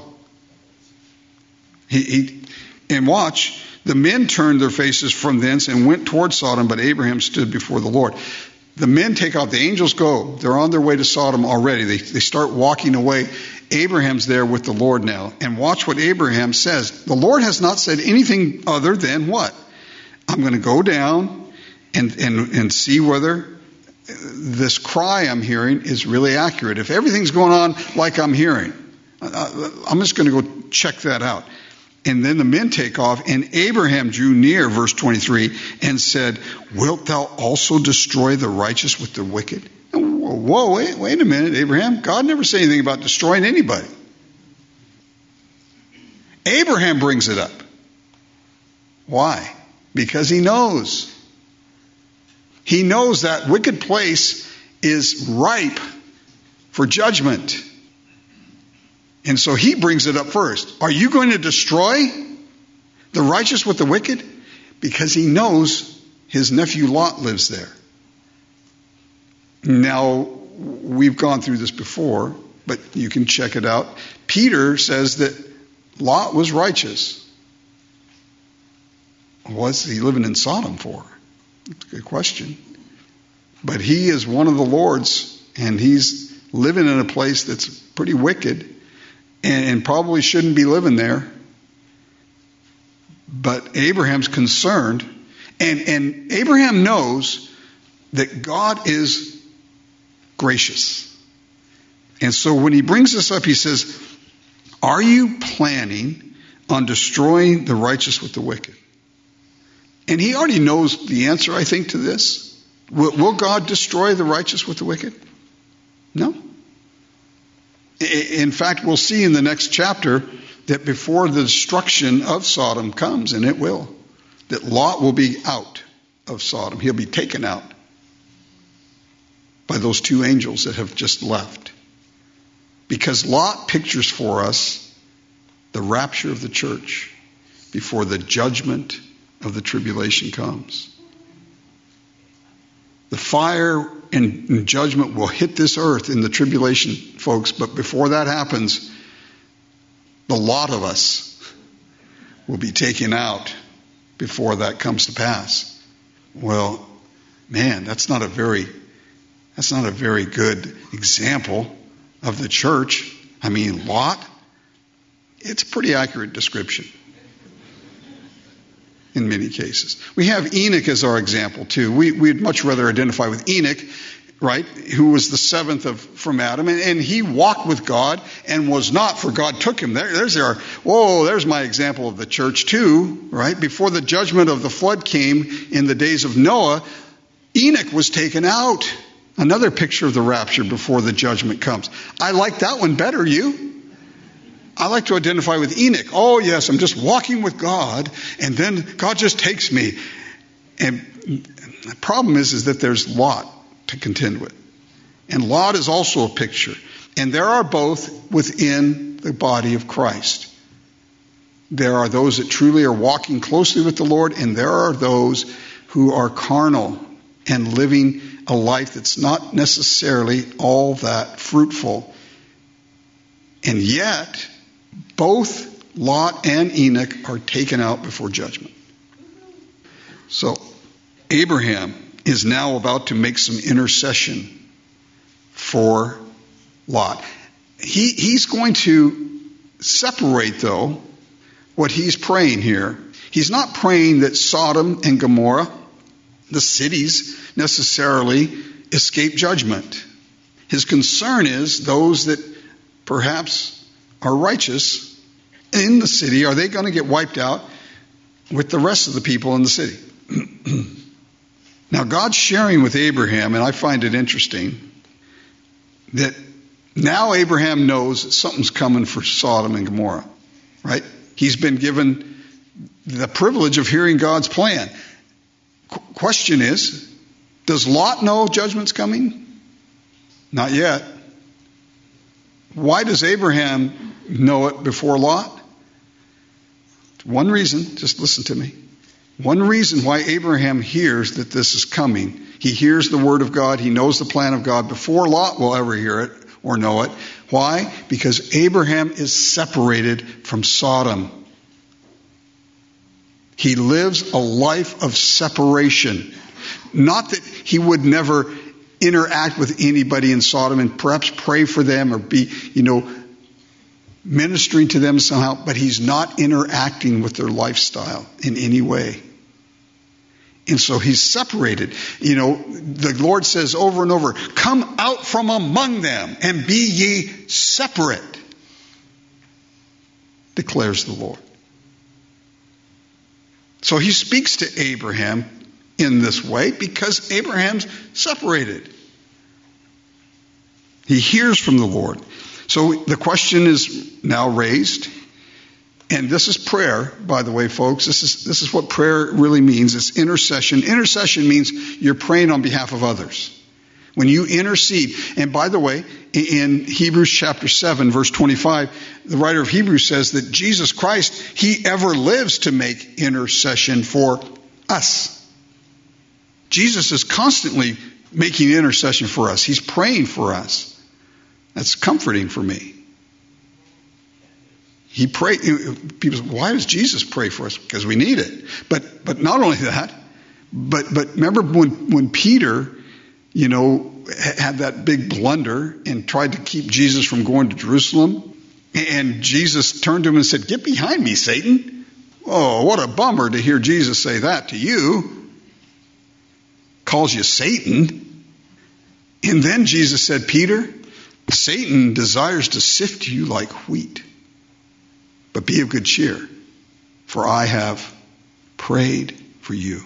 And watch, the men turned their faces from thence and went toward Sodom, but Abraham stood before the Lord. The men take off, the angels go. They're on their way to Sodom already. They start walking away. Abraham's there with the Lord now. And watch what Abraham says. The Lord has not said anything other than what? I'm going to go down and see whether this cry I'm hearing is really accurate. If everything's going on like I'm hearing, I'm just going to go check that out. And then the men take off, and Abraham drew near, verse 23, and said, wilt thou also destroy the righteous with the wicked? Whoa, wait a minute, Abraham. God never said anything about destroying anybody. Abraham brings it up. Why? Because he knows. He knows that wicked place is ripe for judgment. And so he brings it up first. Are you going to destroy the righteous with the wicked? Because he knows his nephew Lot lives there. Now, we've gone through this before, but you can check it out. Peter says that Lot was righteous. What's he living in Sodom for? That's a good question. But he is one of the Lord's, and he's living in a place that's pretty wicked. And probably shouldn't be living there. But Abraham's concerned. And Abraham knows that God is gracious. And so when he brings this up, he says, are you planning on destroying the righteous with the wicked? And he already knows the answer, I think, to this. Will God destroy the righteous with the wicked? No. In fact, we'll see in the next chapter that before the destruction of Sodom comes, and it will, that Lot will be out of Sodom. He'll be taken out by those two angels that have just left. Because Lot pictures for us the rapture of the church before the judgment of the tribulation comes. The fire and judgment will hit this earth in the tribulation, folks. But before that happens, the lot of us will be taken out before that comes to pass. Well, man, that's not a very good example of the church. I mean, Lot, it's a pretty accurate description in many cases. We have Enoch as our example too. We'd much rather identify with Enoch, right, who was the seventh from Adam, and he walked with God and was not, for God took him. There's my example of the church too, right? Before the judgment of the flood came in the days of Noah, Enoch was taken out. Another picture of the rapture before the judgment comes. I like that one better, you? I like to identify with Enoch. Oh, yes, I'm just walking with God, and then God just takes me. And the problem is that there's Lot to contend with. And Lot is also a picture. And there are both within the body of Christ. There are those that truly are walking closely with the Lord, and there are those who are carnal and living a life that's not necessarily all that fruitful. And yet, both Lot and Enoch are taken out before judgment. So, Abraham is now about to make some intercession for Lot. He's going to separate, though, what he's praying here. He's not praying that Sodom and Gomorrah, the cities, necessarily escape judgment. His concern is those that perhaps are righteous in the city, are they going to get wiped out with the rest of the people in the city? Now, God's sharing with Abraham, and I find it interesting, that now Abraham knows that something's coming for Sodom and Gomorrah, right? He's been given the privilege of hearing God's plan. Question is, does Lot know judgment's coming? Not yet. Why does Abraham know it before Lot? One reason, just listen to me. One reason why Abraham hears that this is coming. He hears the word of God. He knows the plan of God before Lot will ever hear it or know it. Why? Because Abraham is separated from Sodom. He lives a life of separation. Not that he would never interact with anybody in Sodom and perhaps pray for them or be, ministering to them somehow, but he's not interacting with their lifestyle in any way. And so he's separated. The Lord says over and over, come out from among them and be ye separate, declares the Lord. So he speaks to Abraham in this way because Abraham's separated. He hears from the Lord. So the question is now raised, and this is prayer, by the way, folks. This is what prayer really means. It's intercession. Intercession means you're praying on behalf of others. When you intercede, and by the way, in Hebrews chapter 7, verse 25, the writer of Hebrews says that Jesus Christ, he ever lives to make intercession for us. Jesus is constantly making intercession for us. He's praying for us. That's comforting for me. He prayed. People say, why does Jesus pray for us? Because we need it. But not only that, but remember when Peter, had that big blunder and tried to keep Jesus from going to Jerusalem, and Jesus turned to him and said, "Get behind me, Satan." Oh, what a bummer to hear Jesus say that to you. Calls you Satan. And then Jesus said, "Peter, Satan desires to sift you like wheat. But be of good cheer, for I have prayed for you.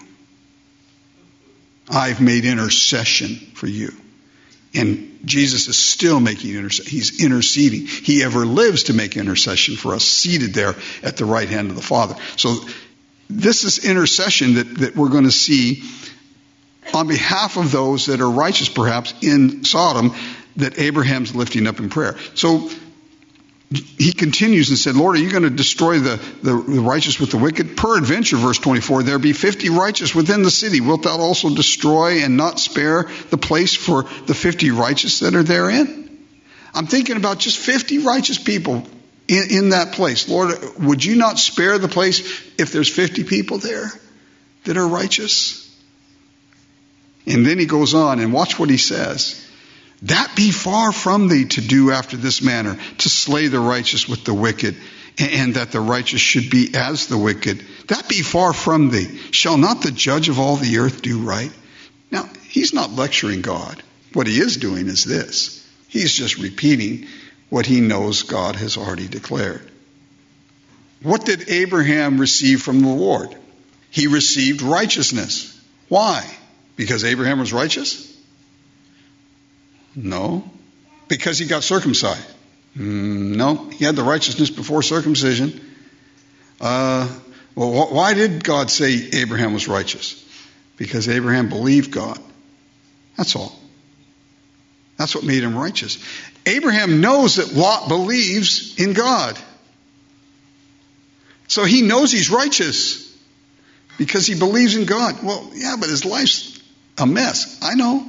I've made intercession for you." And Jesus is still making intercession. He's interceding. He ever lives to make intercession for us, seated there at the right hand of the Father. So this is intercession that we're going to see on behalf of those that are righteous, perhaps, in Sodom, that Abraham's lifting up in prayer. So he continues and said, "Lord, are you going to destroy the righteous with the wicked? Peradventure," verse 24, "there be 50 righteous within the city. Wilt thou also destroy and not spare the place for the 50 righteous that are therein?" I'm thinking about just 50 righteous people in that place. Lord, would you not spare the place if there's 50 people there that are righteous? And then he goes on, and watch what he says. "That be far from thee to do after this manner, to slay the righteous with the wicked, and that the righteous should be as the wicked. That be far from thee. Shall not the judge of all the earth do right?" Now, he's not lecturing God. What he is doing is this. He's just repeating what he knows God has already declared. What did Abraham receive from the Lord? He received righteousness. Why? Because Abraham was righteous? No. Because he got circumcised? No. He had the righteousness before circumcision. Why did God say Abraham was righteous? Because Abraham believed God. That's all. That's what made him righteous. Abraham knows that Lot believes in God. So he knows he's righteous because he believes in God. Well, yeah, but his life's a mess. I know.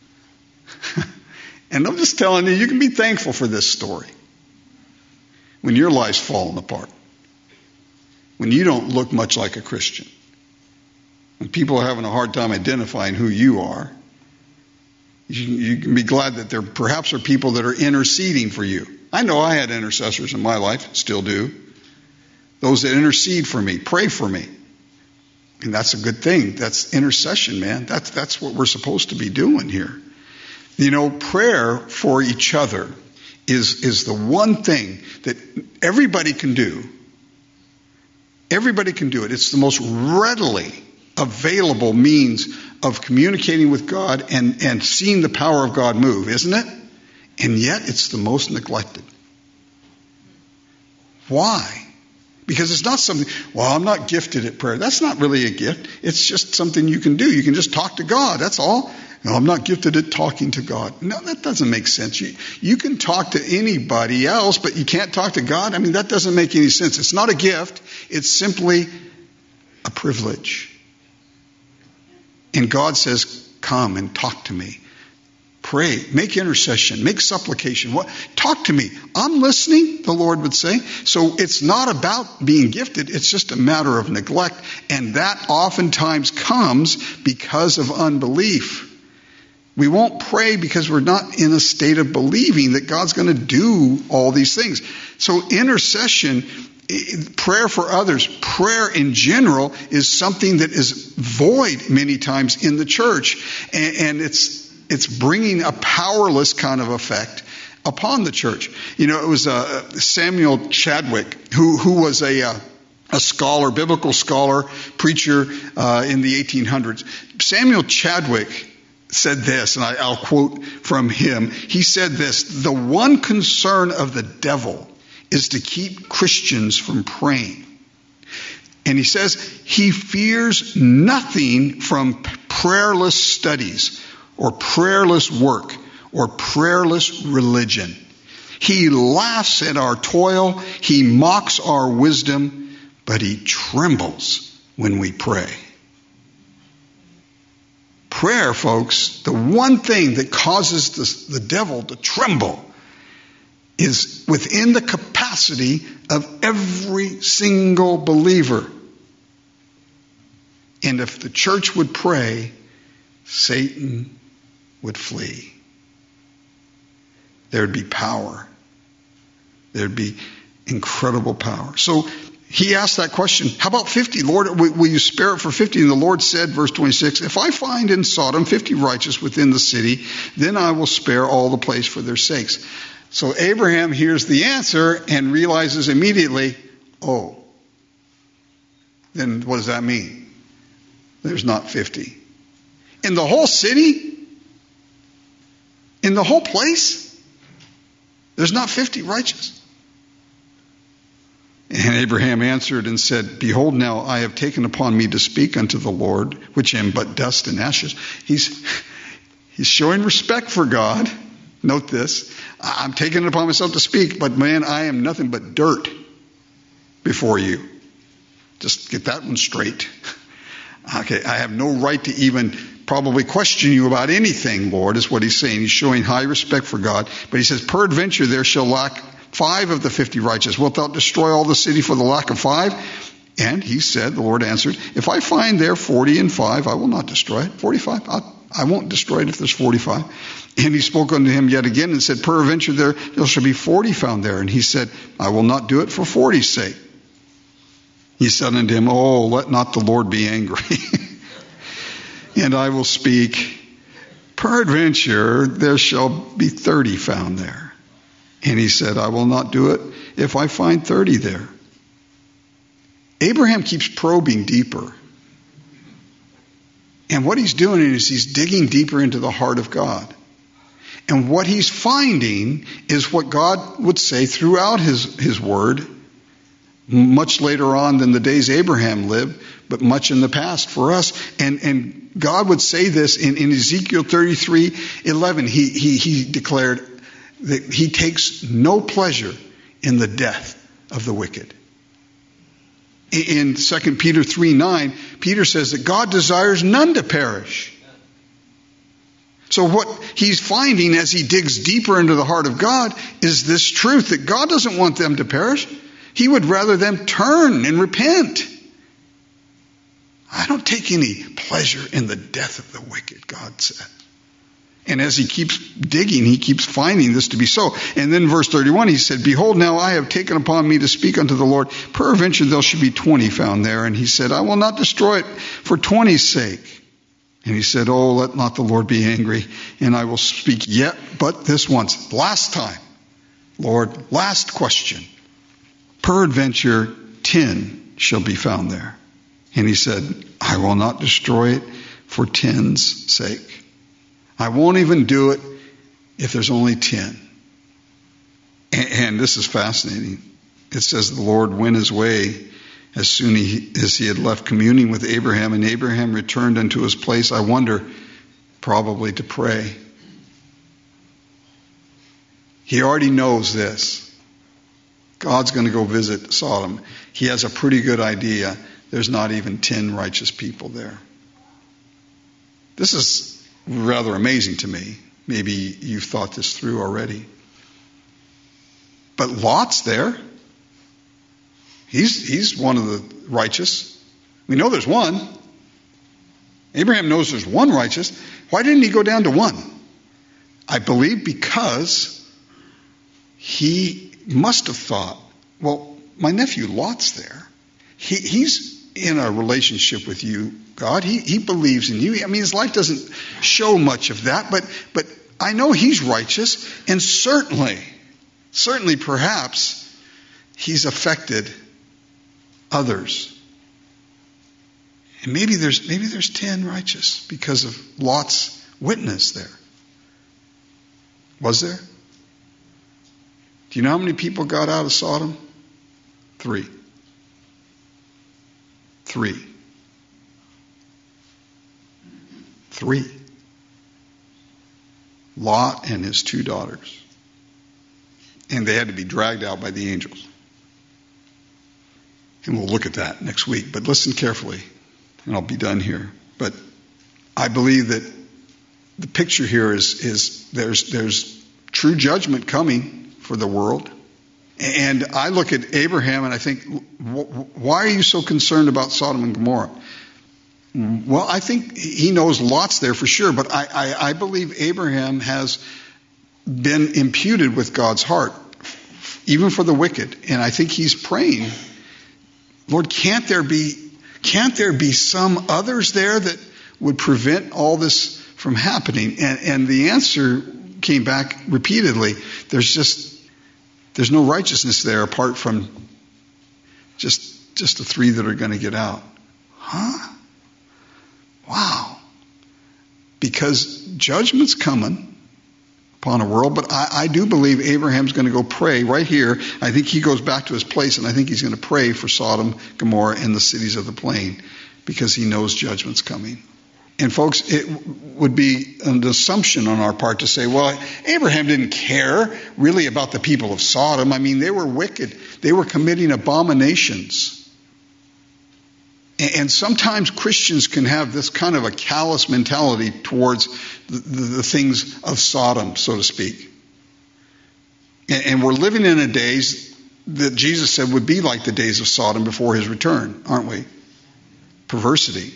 And I'm just telling you, you can be thankful for this story. When your life's falling apart. When you don't look much like a Christian. When people are having a hard time identifying who you are. You can be glad that there perhaps are people that are interceding for you. I know I had intercessors in my life, still do. Those that intercede for me, pray for me. And that's a good thing. That's intercession, man. That's what we're supposed to be doing here. You know, prayer for each other is the one thing that everybody can do. Everybody can do it. It's the most readily available means of communicating with God and seeing the power of God move, isn't it? And yet it's the most neglected. Why? Because it's not something, well, I'm not gifted at prayer. That's not really a gift. It's just something you can do. You can just talk to God. That's all. No, I'm not gifted at talking to God. No, that doesn't make sense. You can talk to anybody else, but you can't talk to God. I mean, that doesn't make any sense. It's not a gift. It's simply a privilege. And God says, come and talk to me. Pray, make intercession, make supplication. Talk to me. I'm listening, the Lord would say. So it's not about being gifted. It's just a matter of neglect. And that oftentimes comes because of unbelief. We won't pray because we're not in a state of believing that God's going to do all these things. So intercession, prayer for others, prayer in general is something that is void many times in the church. And it's bringing a powerless kind of effect upon the church. You know, it was Samuel Chadwick, who was a scholar, biblical scholar, preacher in the 1800s. Samuel Chadwick said this, and I'll quote from him. He said this, the one concern of the devil is to keep Christians from praying. And he says he fears nothing from prayerless studies or prayerless work or prayerless religion. He laughs at our toil, he mocks our wisdom, but he trembles when we pray. Prayer, folks, the one thing that causes the devil to tremble is within the capacity of every single believer. And if the church would pray, Satan would flee. There'd be power. There'd be incredible power. So he asked that question, how about 50? Lord, will you spare it for 50? And the Lord said, verse 26, if I find in Sodom 50 righteous within the city, then I will spare all the place for their sakes. So Abraham hears the answer and realizes immediately, oh, then what does that mean? There's not 50. In the whole city? In the whole place? There's not 50 righteous. And Abraham answered and said, behold, now I have taken upon me to speak unto the Lord, which am but dust and ashes. He's showing respect for God. Note this. I'm taking it upon myself to speak, but man, I am nothing but dirt before you. Just get that one straight. Okay, I have no right to even probably question you about anything, Lord, is what he's saying. He's showing high respect for God. But he says, peradventure there shall lack 5 of the 50 righteous. Wilt thou destroy all the city for the lack of 5? And he said, the Lord answered, if I find there 40 and 5, I will not destroy it. 45, I won't destroy it if there's 45. And he spoke unto him yet again and said, peradventure there shall be 40 found there. And he said, I will not do it for 40's sake. He said unto him, oh, let not the Lord be angry. And I will speak, peradventure there shall be 30 found there. And he said, I will not do it if I find 30 there. Abraham keeps probing deeper. And what he's doing is he's digging deeper into the heart of God. And what he's finding is what God would say throughout his word, much later on than the days Abraham lived, but much in the past for us. And God would say this in Ezekiel 33:11. He declared that he takes no pleasure in the death of the wicked. In 2 Peter 3:9, Peter says that God desires none to perish. So what he's finding as he digs deeper into the heart of God is this truth that God doesn't want them to perish. He would rather them turn and repent. I don't take any pleasure in the death of the wicked, God said. And as he keeps digging, he keeps finding this to be so. And then verse 31, he said, behold, now I have taken upon me to speak unto the Lord. Peradventure there should be 20 found there. And he said, I will not destroy it for 20's sake. And he said, oh, let not the Lord be angry, and I will speak yet but this once. Last time, Lord, last question. Peradventure 10 shall be found there. And he said, I will not destroy it for 10's sake. I won't even do it if there's only 10. And this is fascinating. It says the Lord went his way as soon as he had left communing with Abraham, and Abraham returned unto his place, I wonder, probably to pray. He already knows this. God's going to go visit Sodom. He has a pretty good idea. There's not even 10 righteous people there. This is rather amazing to me. Maybe you've thought this through already. But Lot's there. He's one of the righteous. We know there's one. Abraham knows there's one righteous. Why didn't he go down to one? I believe because he must have thought, well, my nephew Lot's there. He's in a relationship with you, God. He believes in you. I mean, his life doesn't show much of that, but I know he's righteous, and certainly perhaps he's affected others. And maybe there's 10 righteous because of Lot's witness there. Was there? Do you know how many people got out of Sodom? 3. 3. Lot and his 2 daughters. And they had to be dragged out by the angels. And we'll look at that next week. But listen carefully, and I'll be done here. But I believe that the picture here is there's true judgment coming for the world. And I look at Abraham and I think, why are you so concerned about Sodom and Gomorrah? Well, I think he knows Lot's there for sure, but I believe Abraham has been imputed with God's heart, even for the wicked. And I think he's praying, Lord, can't there be some others there that would prevent all this from happening? And the answer came back repeatedly. There's no righteousness there apart from just the 3 that are going to get out. Huh? Wow. Because judgment's coming upon a world, but I do believe Abraham's going to go pray right here. I think he goes back to his place, and I think he's going to pray for Sodom, Gomorrah, and the cities of the plain, because he knows judgment's coming. And folks, it would be an assumption on our part to say, well, Abraham didn't care really about the people of Sodom. I mean, they were wicked. They were committing abominations. And sometimes Christians can have this kind of a callous mentality towards the things of Sodom, so to speak. And we're living in a days that Jesus said would be like the days of Sodom before his return, aren't we? Perversity.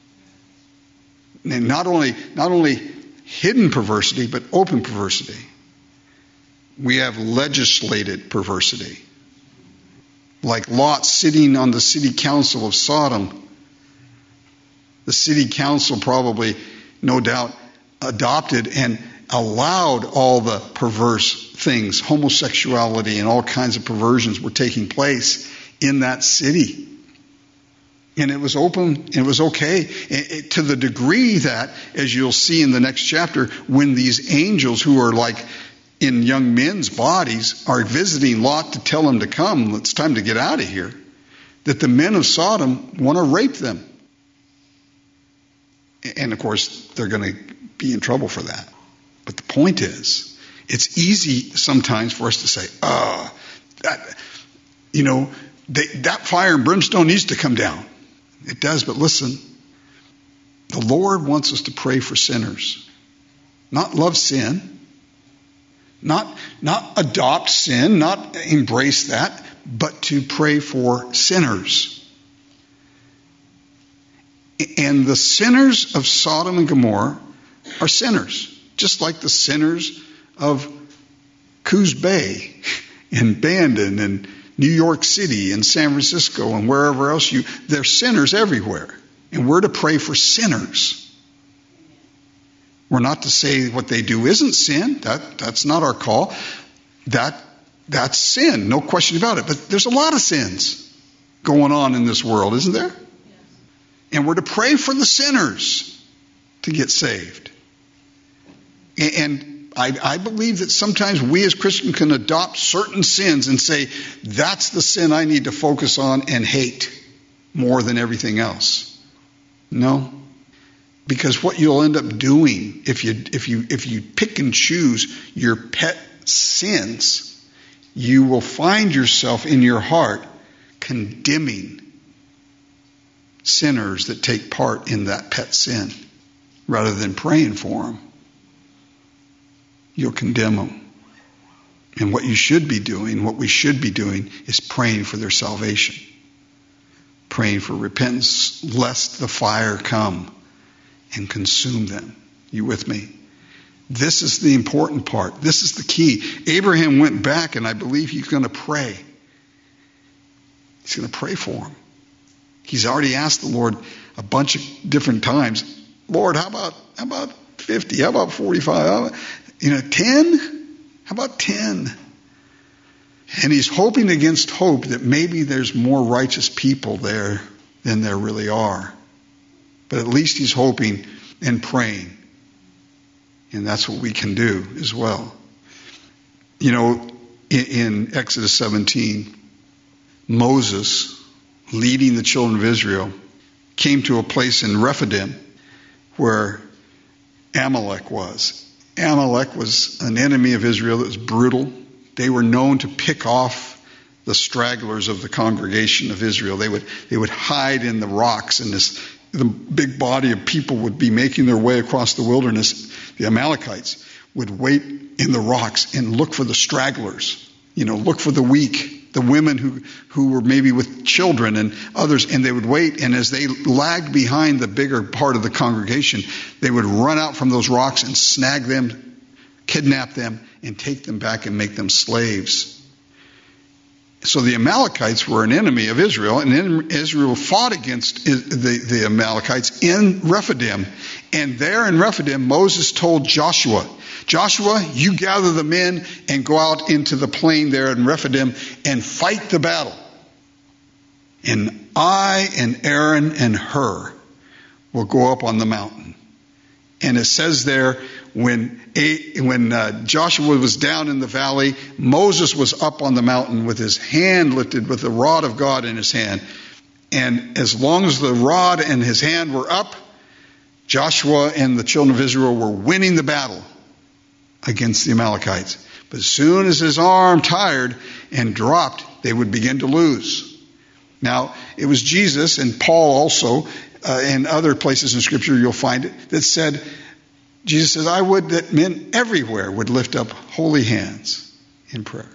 And not only hidden perversity, but open perversity. We have legislated perversity. Like Lot sitting on the city council of Sodom. The city council probably, no doubt, adopted and allowed all the perverse things. Homosexuality and all kinds of perversions were taking place in that city. And it was open, it was okay. To the degree that, as you'll see in the next chapter, when these angels who are like in young men's bodies are visiting Lot to tell him to come, it's time to get out of here, that the men of Sodom want to rape them. And of course, they're going to be in trouble for that. But the point is, it's easy sometimes for us to say, that fire and brimstone needs to come down. It does, but listen, the Lord wants us to pray for sinners. Not love sin, not adopt sin, not embrace that, but to pray for sinners. And the sinners of Sodom and Gomorrah are sinners, just like the sinners of Coos Bay and Bandon and New York City and San Francisco and wherever else they're sinners everywhere. And we're to pray for sinners. We're not to say what they do isn't sin. That's not our call. That's sin, no question about it. But there's a lot of sins going on in this world, isn't there? And we're to pray for the sinners to get saved. And I believe that sometimes we as Christians can adopt certain sins and say, that's the sin I need to focus on and hate more than everything else. No. Because what you'll end up doing if you pick and choose your pet sins, you will find yourself in your heart condemning sinners that take part in that pet sin rather than praying for them. You'll condemn them. And what you should be doing, what we should be doing, is praying for their salvation. Praying for repentance, lest the fire come and consume them. You with me? This is the important part. This is the key. Abraham went back, and I believe he's going to pray. He's going to pray for him. He's already asked the Lord a bunch of different times, Lord, how about 50? How about 45? 10? How about 10? And he's hoping against hope that maybe there's more righteous people there than there really are. But at least he's hoping and praying. And that's what we can do as well. In Exodus 17, Moses, leading the children of Israel, came to a place in Rephidim where Amalek was. Amalek was an enemy of Israel that was brutal. They were known to pick off the stragglers of the congregation of Israel. They would hide in the rocks, and the big body of people would be making their way across the wilderness. The Amalekites would wait in the rocks and look for the stragglers, look for the weak, the women who were maybe with children and others, and they would wait, and as they lagged behind the bigger part of the congregation, they would run out from those rocks and snag them, kidnap them, and take them back and make them slaves. So the Amalekites were an enemy of Israel, and Israel fought against the Amalekites in Rephidim. And there in Rephidim, Moses told Joshua, you gather the men and go out into the plain there in Rephidim and fight the battle. And I and Aaron and Hur will go up on the mountain. And it says there, when Joshua was down in the valley, Moses was up on the mountain with his hand lifted, with the rod of God in his hand. And as long as the rod and his hand were up, Joshua and the children of Israel were winning the battle against the Amalekites. But as soon as his arm tired and dropped, they would begin to lose. Now, it was Jesus and Paul also, in other places in Scripture you'll find it, that said, Jesus says, I would that men everywhere would lift up holy hands in prayer.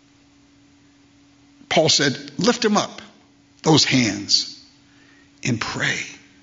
Paul said, lift them up, those hands, and pray.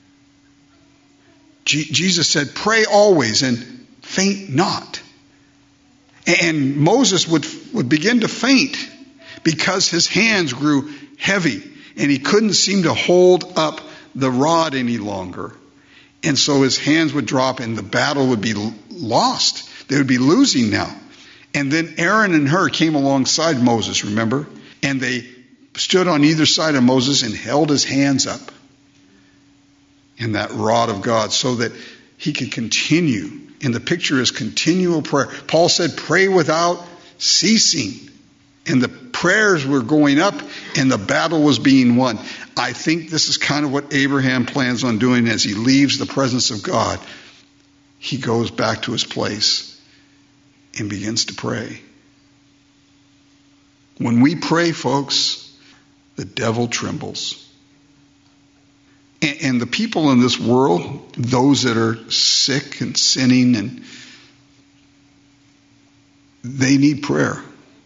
Jesus said, pray always and faint not. And Moses would begin to faint because his hands grew heavy and he couldn't seem to hold up the rod any longer. And so his hands would drop and the battle would be lost. They would be losing now. And then Aaron and Hur came alongside Moses, remember? And they stood on either side of Moses and held his hands up in that rod of God so that he could continue. And the picture is continual prayer. Paul said, pray without ceasing. And the prayers were going up and the battle was being won. I think this is kind of what Abraham plans on doing as he leaves the presence of God. He goes back to his place and begins to pray. When we pray, folks, the devil trembles. And the people in this world, those that are sick and sinning, and they need prayer.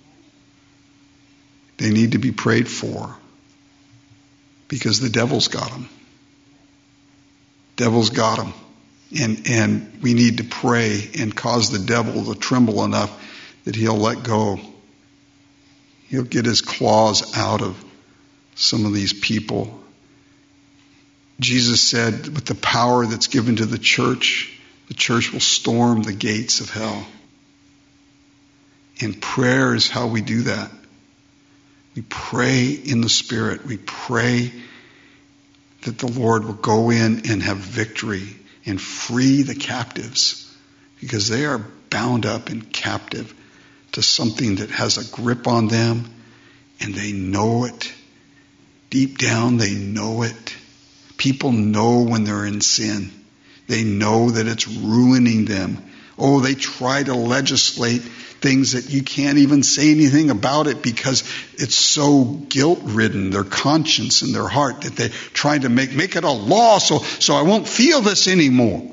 They need to be prayed for because the devil's got them. Devil's got them. And we need to pray and cause the devil to tremble enough that he'll let go. He'll get his claws out of some of these people. Jesus said, with the power that's given to the church will storm the gates of hell. And prayer is how we do that. We pray in the Spirit. We pray that the Lord will go in and have victory and free the captives, because they are bound up and captive to something that has a grip on them, and they know it. Deep down, they know it. People know when they're in sin. They know that it's ruining them. Oh, they try to legislate things that you can't even say anything about it because it's so guilt-ridden, their conscience and their heart, that they try to make it a law so I won't feel this anymore.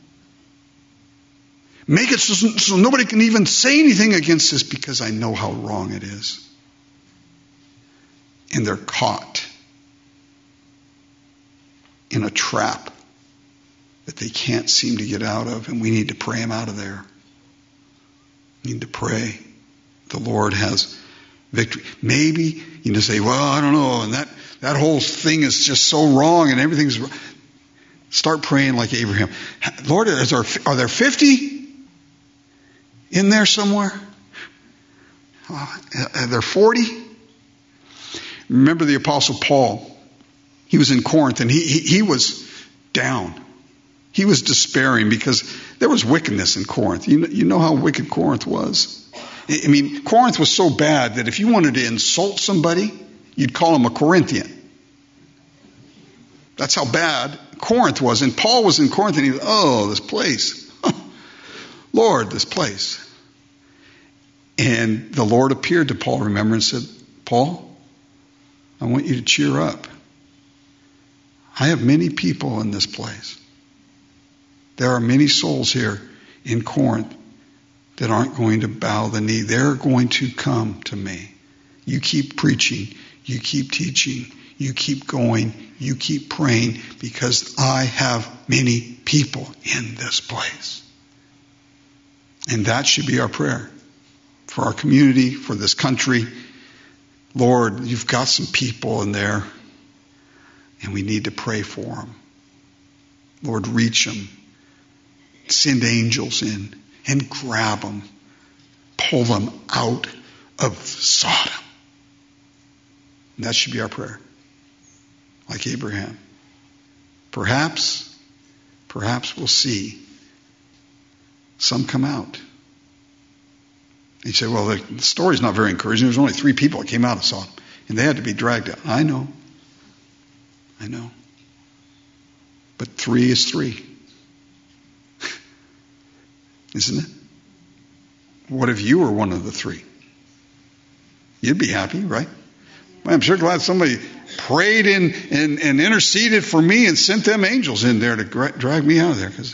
Make it so nobody can even say anything against this because I know how wrong it is. And they're caught in a trap that they can't seem to get out of, and we need to pray them out of there. We need to pray. The Lord has victory. Maybe you just say, well, I don't know, and that whole thing is just so wrong and everything's wrong. Start praying like Abraham. Lord, are there 50 in there somewhere? Are there 40? Remember the Apostle Paul. He was in Corinth and he was down. He was despairing because there was wickedness in Corinth. You know how wicked Corinth was? I mean, Corinth was so bad that if you wanted to insult somebody, you'd call him a Corinthian. That's how bad Corinth was. And Paul was in Corinth and he was, oh, this place. Lord, this place. And the Lord appeared to Paul, remember, and said, Paul, I want you to cheer up. I have many people in this place. There are many souls here in Corinth that aren't going to bow the knee. They're going to come to me. You keep preaching. You keep teaching. You keep going. You keep praying, because I have many people in this place. And that should be our prayer for our community, for this country. Lord, you've got some people in there, and we need to pray for them. Lord, reach them. Send angels in and grab them. Pull them out of Sodom. And that should be our prayer. Like Abraham. Perhaps we'll see some come out. You say, well, the story's not very encouraging. There's only 3 people that came out of Sodom, and they had to be dragged out. I know. But 3 is 3. Isn't it? What if you were one of the 3? You'd be happy, right? I'm sure glad somebody prayed and interceded for me and sent them angels in there to drag me out of there, because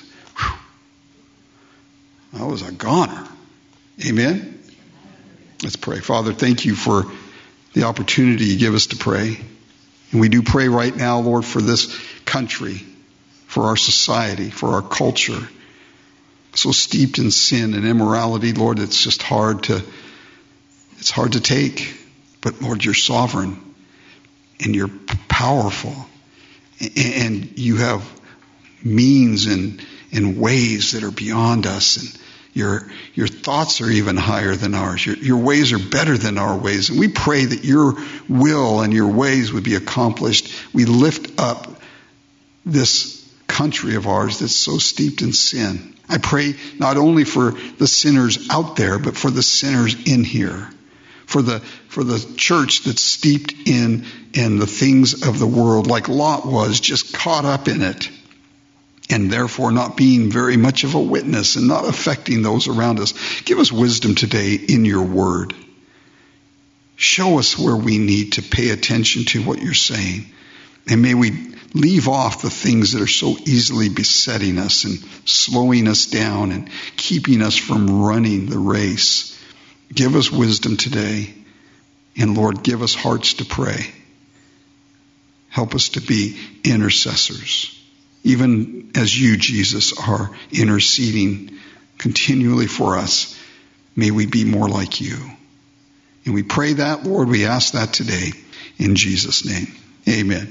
I was a goner. Amen? Let's pray. Father, thank you for the opportunity you give us to pray. And we do pray right now, Lord, for this country, for our society, for our culture. So steeped in sin and immorality, Lord, it's just hard to take. But Lord, you're sovereign and you're powerful, and you have means and ways that are beyond us, and your thoughts are even higher than ours. Your ways are better than our ways, and we pray that your will and your ways would be accomplished. We lift up this country of ours that's so steeped in sin. I pray not only for the sinners out there, but for the sinners in here. For the church that's steeped in the things of the world, like Lot was, just caught up in it, and therefore not being very much of a witness and not affecting those around us. Give us wisdom today in your word. Show us where we need to pay attention to what you're saying. And may we leave off the things that are so easily besetting us and slowing us down and keeping us from running the race. Give us wisdom today. And Lord, give us hearts to pray. Help us to be intercessors. Even as you, Jesus, are interceding continually for us, may we be more like you. And we pray that, Lord, we ask that today in Jesus' name. Amen.